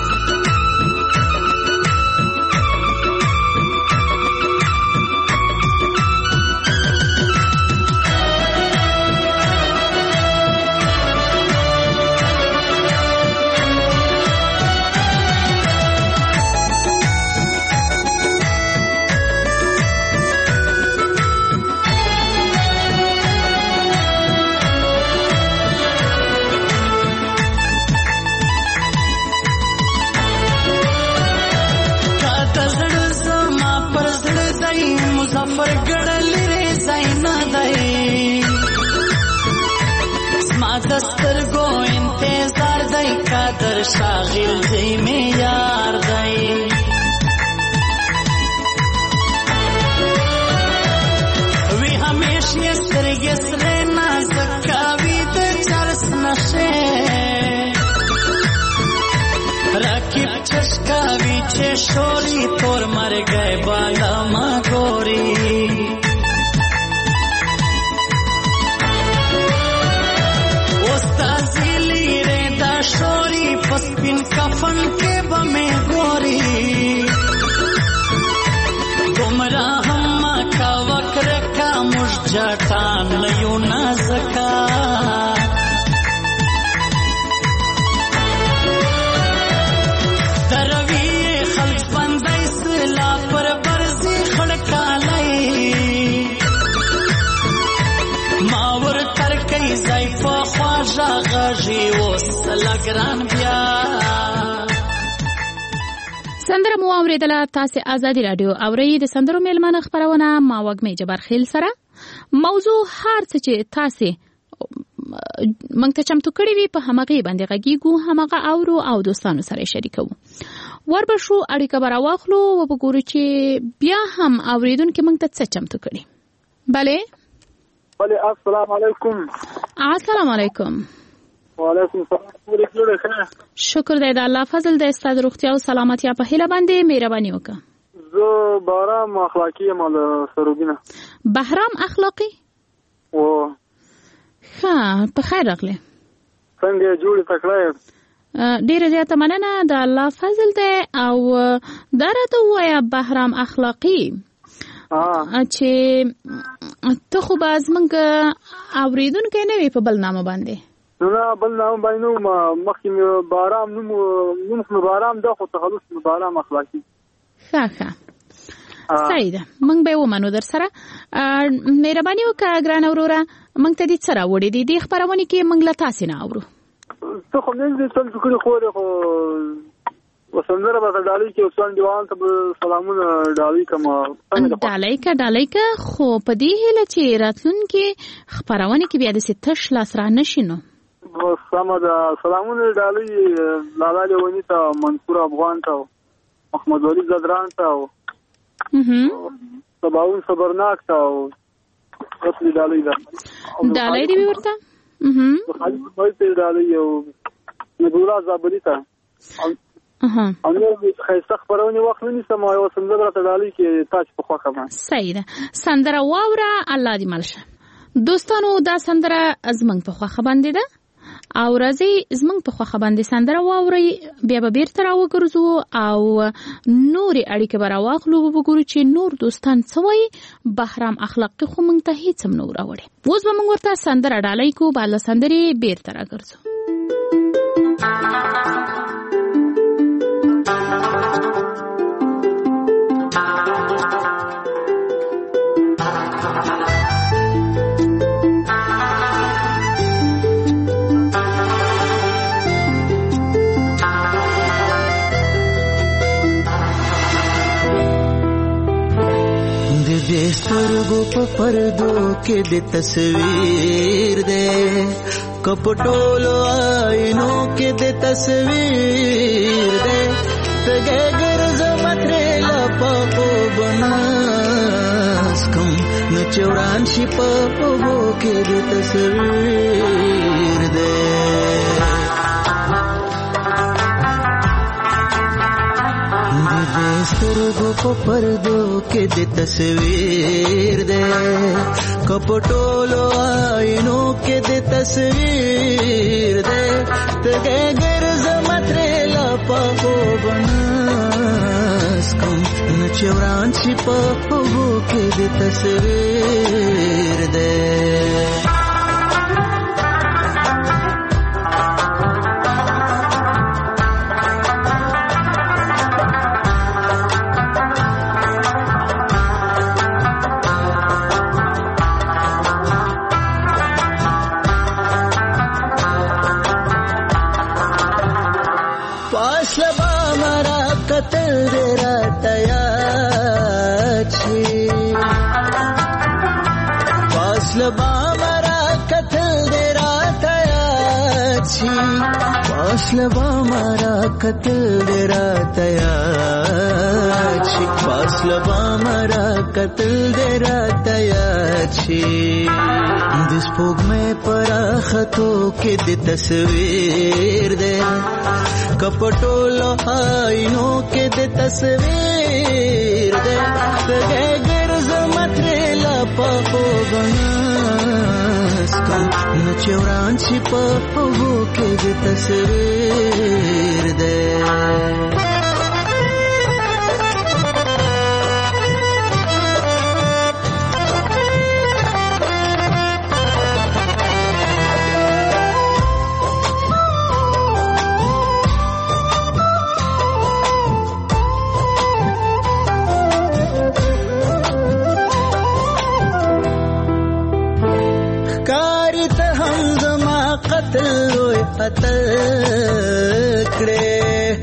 مظفر ګړل ری زینا دی زما دسترګو انتظار دی قدر شاغل دی می یار دی وی همیشه سترګې سره نازک وی د چرس نشه رکیب چشکا وی چې شوري تور مر گئے بالا ما گوری استازی لیره دا شوری پسپین کفن کے بمی گوری گمراہ ما کا وکر کا مش جٹان لیو نازکا دروی خلق بندی سلا پر برزی خڑکالی ماور ترکی زیف خواجا غجی وست لگران بیا سندره مو اوریدله. تاسو آزادی رادیو اورئ. د سندرو میلمانه خبرونه ما وګمې جبر خیل سره موضوع هر څه چې تاسو مونږ ته چمتو کړی وي په همغه باندې غږیږو همغه اورو او دوستانو سره شریکو. وربشو اړیکه برا واخلو او وګورو چې بیا هم اوریدونکو مونږ ته څه چمتو کړی. bale bale السلام علیکم. السلام علیکم. وعلیکم السلام. شکر دی د الله فضل د استاد روغتیا او سلامتی په هیله باندې مهرباني وکړه. زه بهرام اخلاقی مال سروبینه. بهرام اخلاقی؟ او ها په خیر راغله. څنګه جوړ تکړه؟ ډیره زیاته مننه د الله فضل دی او درته وایا بهرام اخلاقی چې ته خو باز منګ اوریدونکو نه وي په بل نامه باندې. نو بل نامه باندې نو مخکې بهرام نو نو بهرام د خو تخلص بهرام اخلاقی. ښه ښه صحیح ده. موږ به ومنو در سره. مهرباني وکړه ګران وروره موږ ته دې سره وړي دي د خبرونه کې موږ له تاسو نه اورو. ته خو موږ دې څل فکر خو خو وسندره به ډالۍ کې اوسان دیوان ته سلامونه ډالۍ کما ډالۍ کا ډالۍ کا خو په دې هله چې راتلون کې خبرونه کې بیا د ستش لاس را نشینو. سمه ده. سلامونه ډالۍ لاله لونی ته منصور افغان ته محمد ولی زدران ته او سباون صبرناک ته او خپل ډالۍ ده ډالۍ دی ورته خالد وای په ډالۍ او نبولا زابلی ته اها او نو خیسته خبرونه وخت نه سم او سندره ته ډالۍ کې تاسو په خوخه ما صحیح ده سندره واوره الله دې ملشه دوستانو دا سندره زمنګ په خوخه باندې ده او راځي زمنګ په خوخه باندې سندره واوري بیا به بیرته راوګرځو او نوري اړیکه به راواخلو وګورو چې نور دوستان څه وایي بهرام اخلاقي خو موږ ته هیڅ هم نه راوړي اوس به موږ ورته سندره ډالۍ کو بالا سندري بیرته راګرځو سترګو په پردو کې د تصویر دې کپټولو آینو کې د تصویر دې تګه ګرځ مترې لا په بناس کوم نو چوران شي په وو کې د تصویر دې سترګو په پردو کې د تصویر دې کپټولو آینو کې د تصویر دې تګه ګرځ مترې لا په بناس کوم نچوران شي په وو کې د تصویر دې فاصله مارا قتل درا تیار شي فاصله مارا قتل درا تیار شي د سپوږ مې پر خطو کې د تصویر دې کپټولو آینو کې د تصویر دې تګه ګرځ مترې لا په بناس کوم نو چوران شي په وو کې د تصویر دې کړه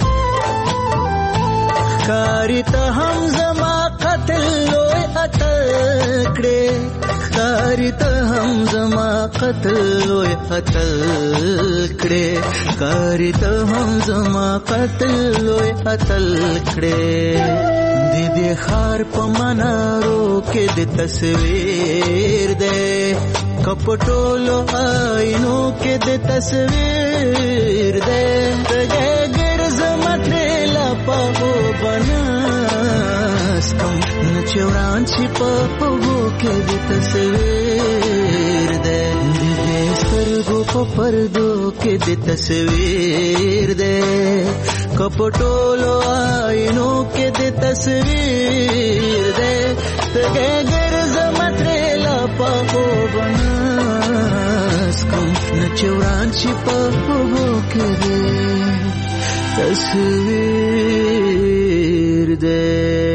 کاری ته هم زما قتل لوی اتل کړه کاری ته هم زما قتل لوی اتل کړه کاری ته هم زما قتل لوی اتل کړه دې دې خار په منارو کې د تصویر دې کپټولو آینو کې د تصویر دې تګه ګرځ مترې لا په بناس کوم نچوران شي په وو کې د تصویر دې دې سترګو په پردو کې د تصویر دې کپټولو آینو کې د تصویر دې تګه ګرځ مترې لا په بناس کوم نچوران شي په وو کې د تصویر دې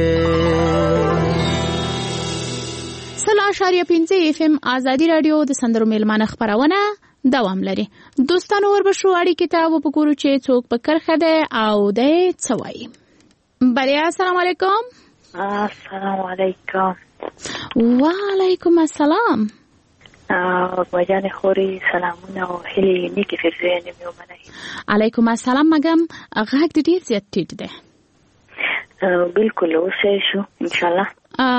سلا شاریه پنځه اف ام ازادي رادیو د سندرو میلمانه خبرونه دوام لري دوستانو وربشو اړیکې ته وګورو چې څوک په کرخه ده او د څوي بلیا السلام علیکم السلام علیکم وعلیکم السلام او بجان خوري سلامونه او هلي نیکی فرزانه میومنه علیکم السلام مګم غږ دې ډیر زیات ټیټ ده بالکل اوسه شو ان شاء الله.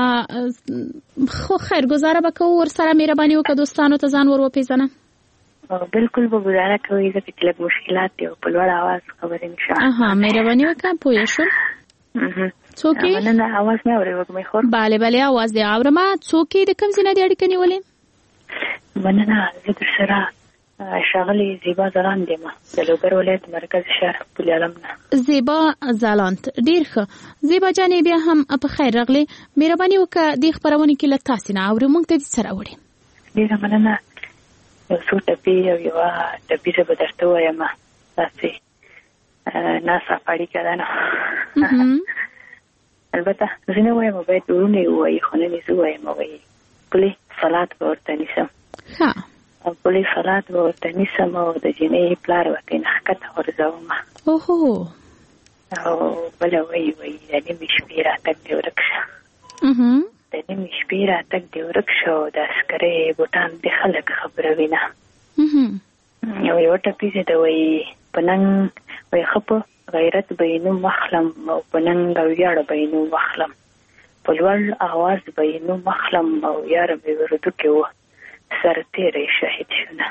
خو خیر گزاره وکړو ور سره مهرباني وکړه دوستانو ته ځان ور وپیژنه. بالکل به گزاره کوي ځکه چې لږ مشکلات دي په لوړ आवाज خبرې نشه. اها مهرباني وکړه پوه شو. څوک یې؟ مننه आवाज مې اورې وګمې خور. bale bale आवाज دی اورم. څوک یې د کوم ځای نه دی اړیکه نیولې؟ مننه زه در سره شاغلی زیبا زلاند یم د لوګر ولایت مرکز شهر پل علم نه. زیبا زلاند ډیر ښه. زیبا جانې بیا هم په خیر راغلی. مهرباني وکړه د خبرونه کې له تاسو نه اورې موږ ته دې سره وړي. ډیره مننه. یو څو ټپې او یوه ټپې زه به درته ووایم داسې ناڅاپه اړیکه ده نو البته زه نه وایم باید ورونه یې ووایي خو نن یې زه وایم وایي پلې صلات به ورته نیسم او پلې صلات به ورته نیسم او د جینۍ پلار ورته یې نښکته غورځوم اوهو او بله وایي وایي د نیمې شپې راتګ دې ورک شه د نیمې شپې راتګ دې ورک شه او د عسکرۍ بوټان دې خلک خبروي نه او یوه ټپیزه ده وایي په ننګ وایي ښه په غیرت به یې نوم واخلم او په ننګ او ویاړ به یې نوم واخلم په لوړ آواز به یې نوم واخلم او یاره مې وردوکې وه سرتیری شهید شونه.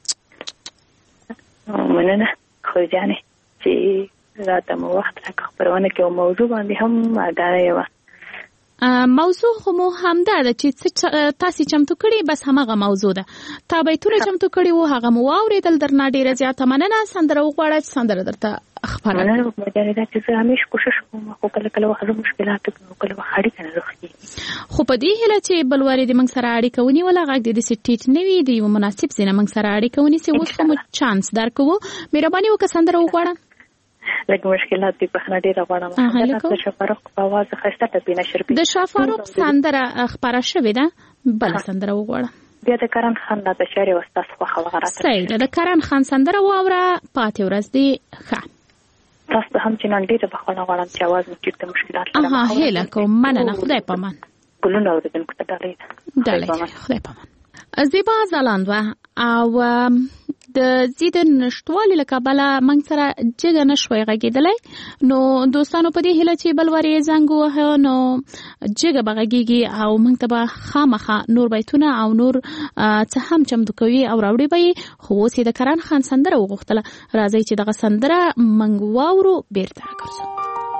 مننه خور جانې چې راته مو وخت راکړه خپرونه کې او موضوع باندې هم دا یوه موضوع خو مو همدا ده چې تاسې چمتو کړي بس همغه موضوع ده. تا بیتونه چمتو کړي وو هغه مو واورېدل درنه ډېره زیاته مننه. سندره وغواړه چې سندره درته خپره مننه وکړه دا چې زه همیشه کوشش کوم خو کله کله وخت زه مشکلات کوم کله وخت اړیکه نه راخېږي خو په دې هیله چې بل وارې د موږ سره اړیکه ونیوله غږ دې داسې ټیټ نه وي د یو مناسب ځای نه موږ سره اړیکه ونیسي. اوس خو مو چانس درکوو. مهرباني وکړه سندره وغواړه. لکه مشکلات دي بخنه ډیره غواړم د شفاروق په आवाज خسته ټپې نشر پی د شفاروق سندره خبره شوې ده. بل سندره وغواړه. بیا د کرن خان د بشری واستاس خو خبره صحیح ده. د کرن خان سندره واوره پاتې ورځ دی. ښه تاسو هم چې نن ډیره بخښنه غواړم چې आवाज مې چیرته مشکلات لري. اها هله کوم مننه خدای پامان. ګلونه اوریدونکو ته ډالۍ ډالۍ خدای پامان. زیبا زلاند او د زید نشټوالي له کبله موږ سره جګه نشوي غږېدلی نو دوستانو په دې هیله چې بل وارې زنګ ووهه نو جګه به غږېږي او موږ ته به خامخا نور بیتونه او نور څه هم چمتو کوي او راوړي به یې. خو اوس یې د کرن خان سندره وغوښتله. راځئ چې دغه سندره موږ واورو بیرته راګرځو.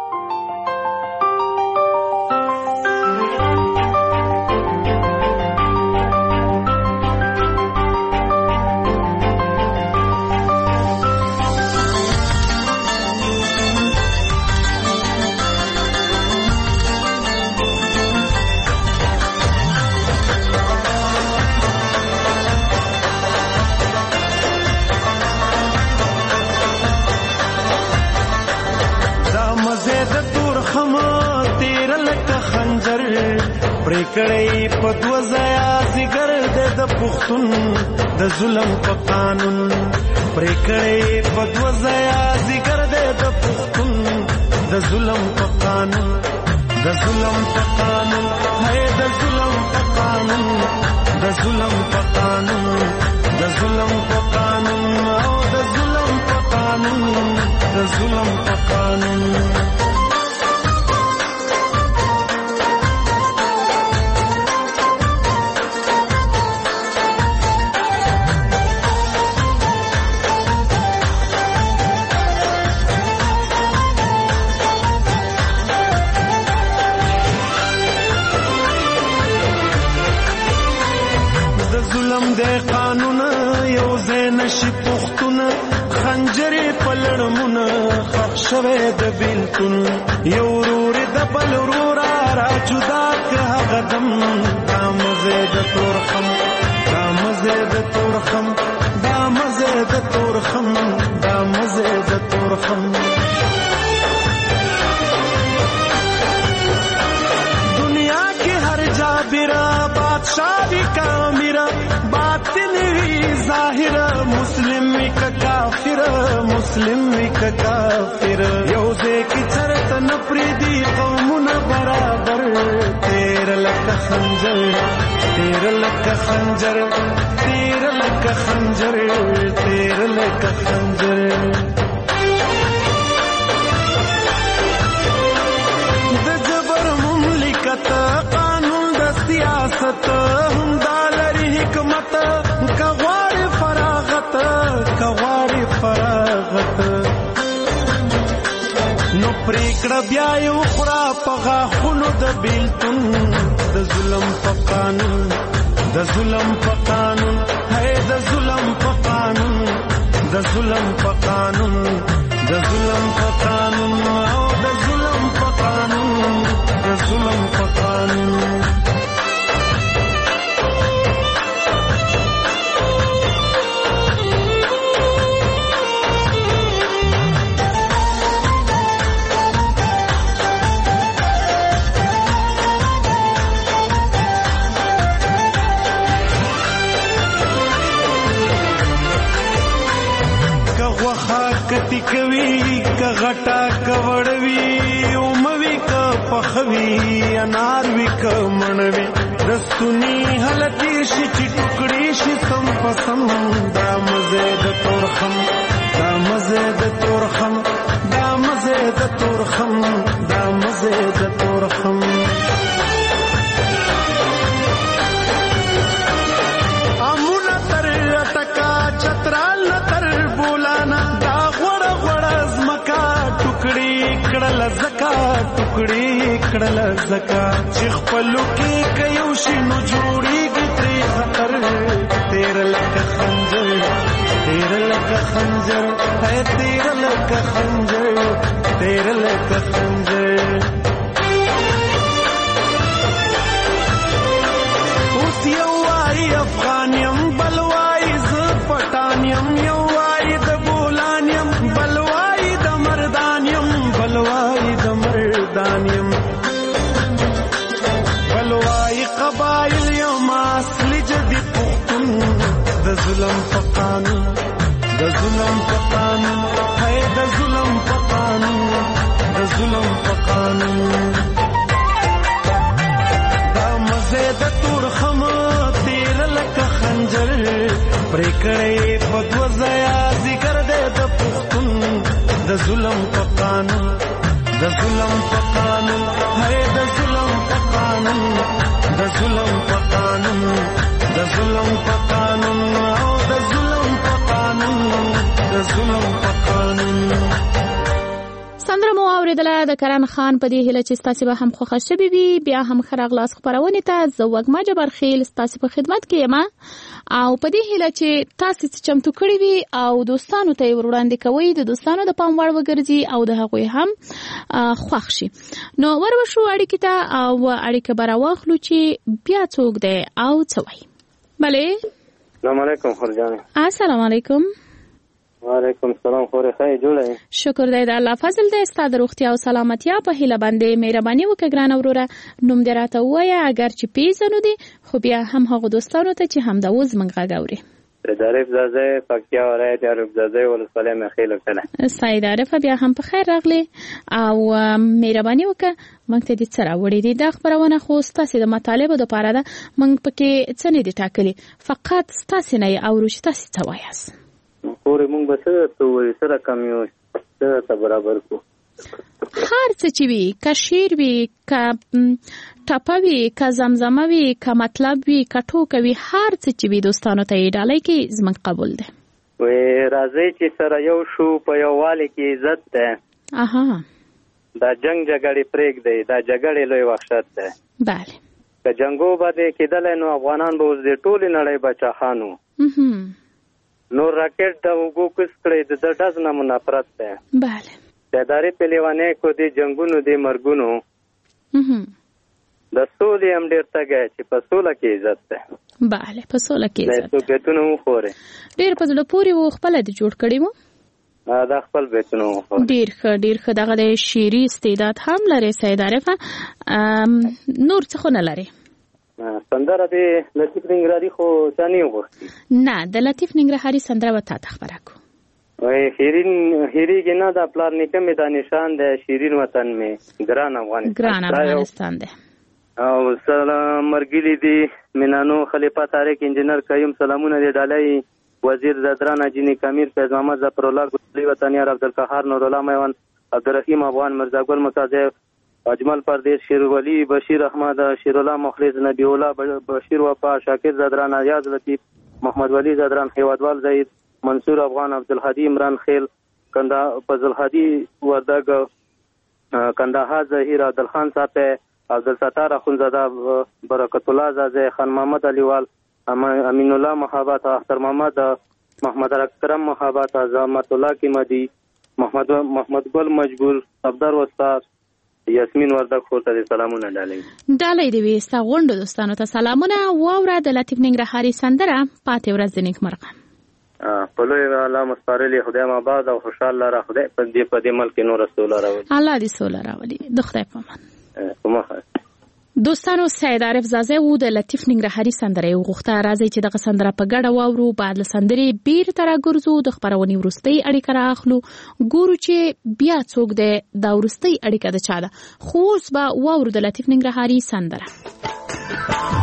پریکړې په دوه ځایا زیګر د پښتون د ظلم په قانون پریکړې په دوه ځایا زیګر د پښتون د ظلم په قانون د ظلم په قانون هي د ظلم په قانون د ظلم په قانون د ظلم په قانون او د ظلم په قانون د ظلم په قانون د قانون یو زین شي پختونه خنجرې پلړمونه خښ شوه د بیلتون یو ورور د بل ورور را جدا که هغه دم دامزه د تورخم دامزه د تورخم دامزه د تورخم دامزه د تورخم دنیا کې هر جابرا بادشاہی کا میرا ظاهر مسلم وک کافر مسلم وک کافر یو ځکه چرته نپریدي قومونه برابر تیر لک خنجر تیر لک خنجر تیر لک خنجر تیر لک خنجر پریکړه بیا یو خورا په غاښونو د بیلتون د ظلم په قانون د ظلم په قانون هی د ظلم په قانون د ظلم په قانون د ظلم په قانون او د ظلم په قانون د ظلم په قانون کتی کوي که غټا کوړوي او موي که پخوي انار وی که منوي رستونی حلتی شي چې ټوکړي شي سم پسم دا مزه د تورخم دا مزه د تورخم دا مزه د تورخم دا مزه د تورخم امونه تر ټکا چترال تر بولانا کړل زکا ټوکړي کړل زکا چې خپلو کې کيو شي نو جوړيږي ترې خطر تیر لکه خنجر تیر لکه خنجر ہے تیر لکه خنجر تیر لکه خنجر اوس یو وايي افغانیم بل وايي ز پټانیم یو وايي د بولانیم بل وايي د مردانیم بلوائی د مردانیم بلوائی قبائل یوم اصل جدی پختون د ظلم په قانون د ظلم په قانون ہے د ظلم په قانون د ظلم په قانون دا مزه د تورخم تیر لکه خنجر پریکړې په دوزیا ذکر دې د پختون د ظلم په قانون د ظلم په قانون ہے د ظلم په قانون د ظلم په قانون د ظلم په قانون او د ظلم په قانون د ظلم په قانون سندره مو اوریدله د کرن خان په دې هیله چې ستاسو به هم خوښه شوي وي. بیا هم ښه راغلاست خپرونې ته. زه وږمه جبارخیل ستاسو په خدمت کې یم او په دې هیله چې تاسو څه چمتو کړی وي او دوستانو ته یې وړاندې کوئ د دوستانو د پام وړ وګرځي او د هغوی هم خوښ شي. نو ور وشو اړیکې ته او اړیکه به راواخلو چې بیا څوک دی او څه وایي. بلې السلام علیکم خورجانې. السلام علیکم. وعلیکم السلام. خورې ښه جوړه یې؟ شکر دی د الله فضل دی. ستا د روغتیا او سلامتیا په هیله باندې مهرباني وکړه ګرانه وروره. نوم دې راته ووایه اگر چې پیژنو دي خو بیا هم هغو دوستانو ته چې همدا اوس موږ غږ اوري. سید عارف زاده پکتیا ولایت عارف زاده ولسوالۍ مخیلو کله. سید عارف بیا هم په خیر راغلی او مهرباني وکړه موږ ته دې څه راوړي دي. دا خپرونه خو ستاسې د مطالبو دپاره ده. موږ پکې څه نه دي ټاکلي فقط ستاسې نه یې اورو چې تاسې څه وایاست. پورې موږ به څه ته وایو څه رقم یو څه ته برابر کړو. هر څه چې وي که شعر وي که ټپه وي که زمزمه وي که مطلب وي که ټوکه وي هر څه چې وي دوستانو ته یې ډالۍ کې زموږ قبول دی. وایي راځئ چې سره یو شو په یووالي کې عزت دی. اها دا جنگ جګړې پرېږدئ دا جګړې لوی وحشت دی. بله که جنګو به دې کېدلی نو افغانان به اوس د ټولې نړۍ بچاخانو نور راکټ د اوګو کوس کړی د ډز نه منافرت دی. بله سیدارې په لیوانې کو دي جنګونو دي مرګونو د سولې هم ډېر تګی چې په سوله کې عزت دی. بله په سوله کې عزت دی. بیتونه وخورې ډېر په زړه پورې و خپله دې جوړ کړي وو. دا خپل بیتونه وخورې ډېر ښه ډېر ښه. دغه د شعري استعداد هم لرې سید عارفه نور څه خو نه لرې؟ سندره د لطیف ننګرهاري خو چا نه وغوښتي؟ نه د لطیف ننګرهاري سندره به تا ته خپره کړو. وایي شیرین هېرېږي نه دا پلار نیکه مې دا نشان دی شیرین وطن مې ګران افغانستان ګران افغانستان دی. او سلام مرګلي دي مینانو خلیفه طارق انجینر قیم سلامونه دې ډالۍ وزیر زدران اجینی کمیر فیض محمد ظفر الله ګلي وطنیار عبدالقهار نور الله میوان عبدالرحیم افغان مرزا ګل مصاحب اجمل پردیس شیر ولی بشیر احمد شیر الله مخلص نبی الله بشیر وفا شاکر زدران ایاز لطیف محمد ولی زدران هیوادوال زید منصور افغان عبدالهادی عمران خیل کندا فضل هادی وردگ کندهار ظهیر عبدالخان صاحب عبدالستار اخونزاده برکت الله زاده خان محمد علیوال امین الله محبت اختر محمد محمد اکرم محبت عظمت الله قیمتی محمد محمد ګل مجبور صفدر استاد یاسمین وردک خورته سلامونه ډالۍ ډالۍ دی وستا غونډو دوستانو ته سلامونه واوره د لطیف ننګرهاري سندره پاتې ورځ د نیکمرغه په لوی الله مستارلې خدای ما آباد او خوشاله را خدای په دې په دې ملک نور رسول راوړي الله دې سول راوړي د خدای په امان کومه دوستانو سید عارف زازه و د لطیف ننګرهاري سندره وغوښته راځي چې دغه سندره په ګډه واورو بعد له سندرې بیر تر ګرځو د خبرونې ورستۍ اړیکه راخلو ګورو چې بیا څوک د دا ورستۍ اړیکه د چا ده خو اوس به واورو د لطیف ننګرهاري سندره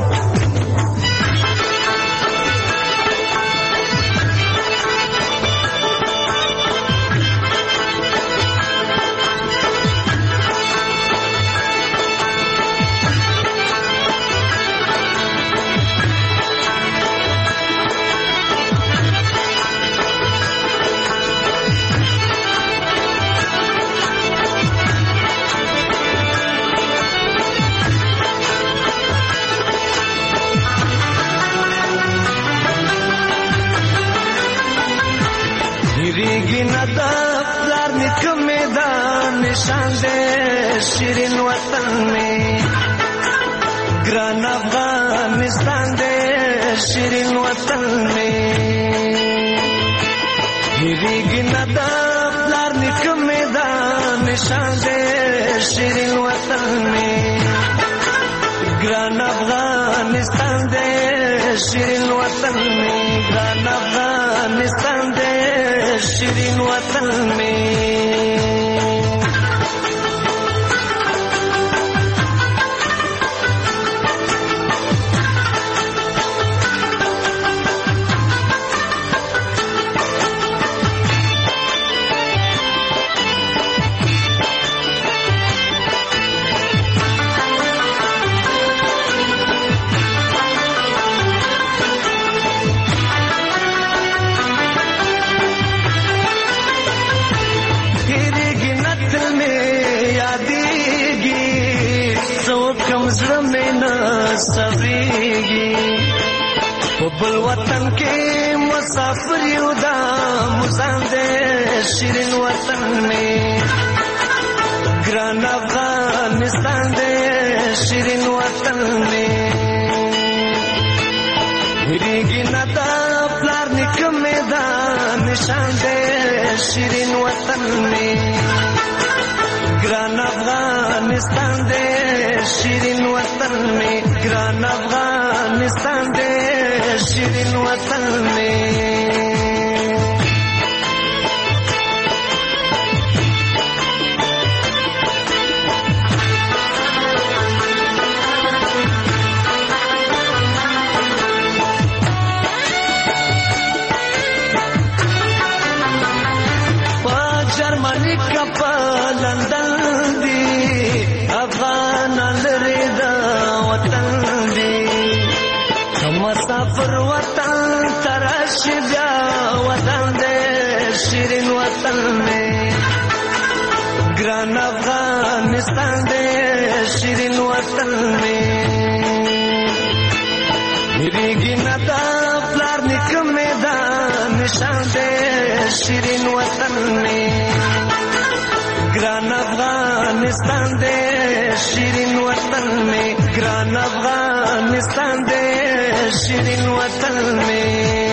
شیرین وطن میں گران افغانستان دے شیرین وطن میں ہیریگی ندا پلار نکم میدان نشان دے شیرین وطن میں گران افغانستان دے شیرین وطن میں گران افغانستان دے شیرین وطن میں بل وطن کے مسافر یودا مزان دے شیرین وطن میں گران افغانستان دے شیرین وطن میں ہریگی ندا پلار نکم میدان نشان دے شیرین وطن میں گران افغانستان دے شیرین وطن میں گران افغانستان دے شیرین وطن میں جرمنی کا لندن دی افغان لردا وطن دی مسافر وطن ترش بیا وطن دے شیرین وطن میں گران افغانستان دے شیرین وطن میں ہریگی ندا پلار نکم میدان نشان دے شیرین وطن میں گران افغانستان دے شیرین وطن میں گران افغانستان دے شیرین وطن میں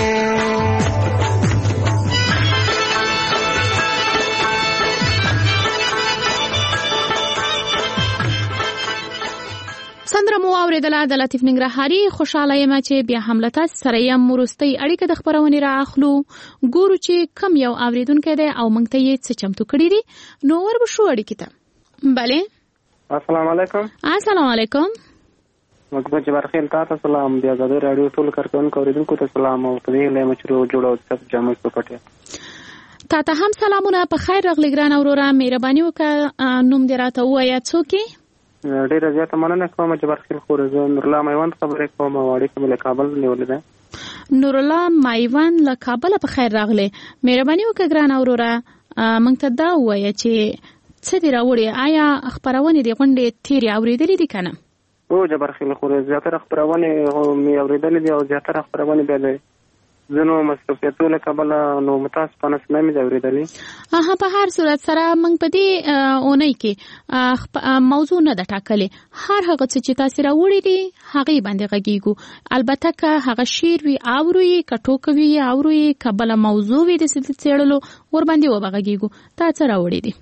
سندره مو اوریدله د لطیف ننګرهاري خوشاله یم چې بیا هم له تاسو سره یم وروستۍ اړیکه د خپرونې رااخلو ګورو چې کم یو اوریدونکی دی او موږ ته یې څه چمتو کړي دي نو ور به شو اړیکې ته بله السلام علیکم السلام علیکم مکبر جبار خیل تاسو سلام د آزادۍ رادیو ټول کارکونکو اوریدونکو ته سلام او په دې لای مچرو جوړو تاسو جامع پټه تا ته هم سلامونه په خیر راغلی ګران اورورا مهرباني وکړه نوم دې راته ووایه څوک ډیره زیاته مننه کوم چې برخیل خور زه نور الله میوند خبرې کوم او اړیکه مې له کابل نیولې ده نور الله میوند له کابل په خیر راغله مهرباني وکړه ګران اورورا مونږ ته دا وایي چې څه دی راوړي؟ آیا خبرونه دی غونډې تیری اوریدلې دي کنه؟ او جبرخیل خو زیاتره خبرونه مې اوریدلې دي او زیاتره خبرونه به دي زنو مصرفیتونو کبل نو متاسفانه سمې مې اوریدلې. اها په هر صورت سره موږ په دې اونۍ کې موضوع نه د ټاکلې، هر هغه څه چې تاسو راوړي دي هغه باندې غږیږو. البته که هغه شیر وی اوروي کټوک وی اوروي کبل موضوع وی د څېړلو ور باندې و بغږیږو. تا څه راوړي دي؟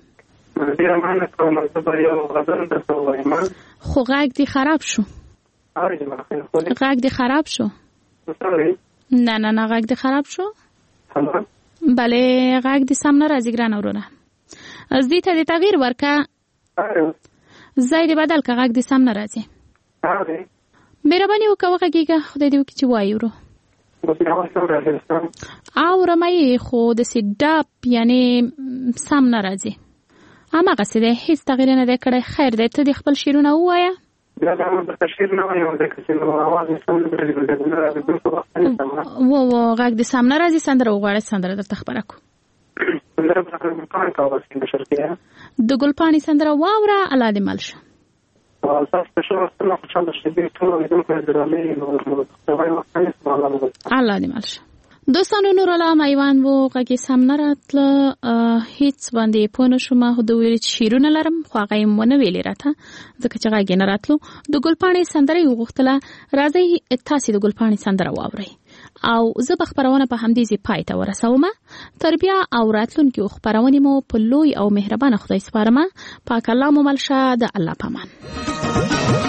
خو غږ دی خراب شو. غږ دی خراب شو. نه نه نه غږ دی خراب شو. بله غږ دی سم نه راځي ګران اورونه. از دې ته د تغییر ورکه ځای دی بدل که غږ دی سم نه راځي. مهرباني وکړه وغږیږه خدای دې وکړي چې وایو ورو. اورم یې خو داسې ډاپ یعنې سم نه راځي. هماغسې دی هېڅ تغییر نه دی کړی. خیر دی ته دې خپل شعرونه ووایه. و و غږ دې سم نه راځي. سندره وغواړئ سندره درته خبره کړو. د ګلپاڼې سندره واوره الله دې مل شه. الله دې مل شه. دوستانو نور علام ایوان وو غږی سم نه راتله، هیڅ باندې پوه نه شوم. خو د ویلې چې شعرونه لرم خو هغه یې ونه ویلې راته ځکه چې غږ یې نه راتلو. د ګلپاڼې سندره یې وغوښتله. راځئ تاسې د ګلپاڼې سندره واورئ او زه به خپرونه په همدې ځای پای ته ورسوم. تر بیا او راتلونکي خپرونې مو په لوی او مهربانه خدای سپارم. پاک الله مو مل شه. د الله پامان.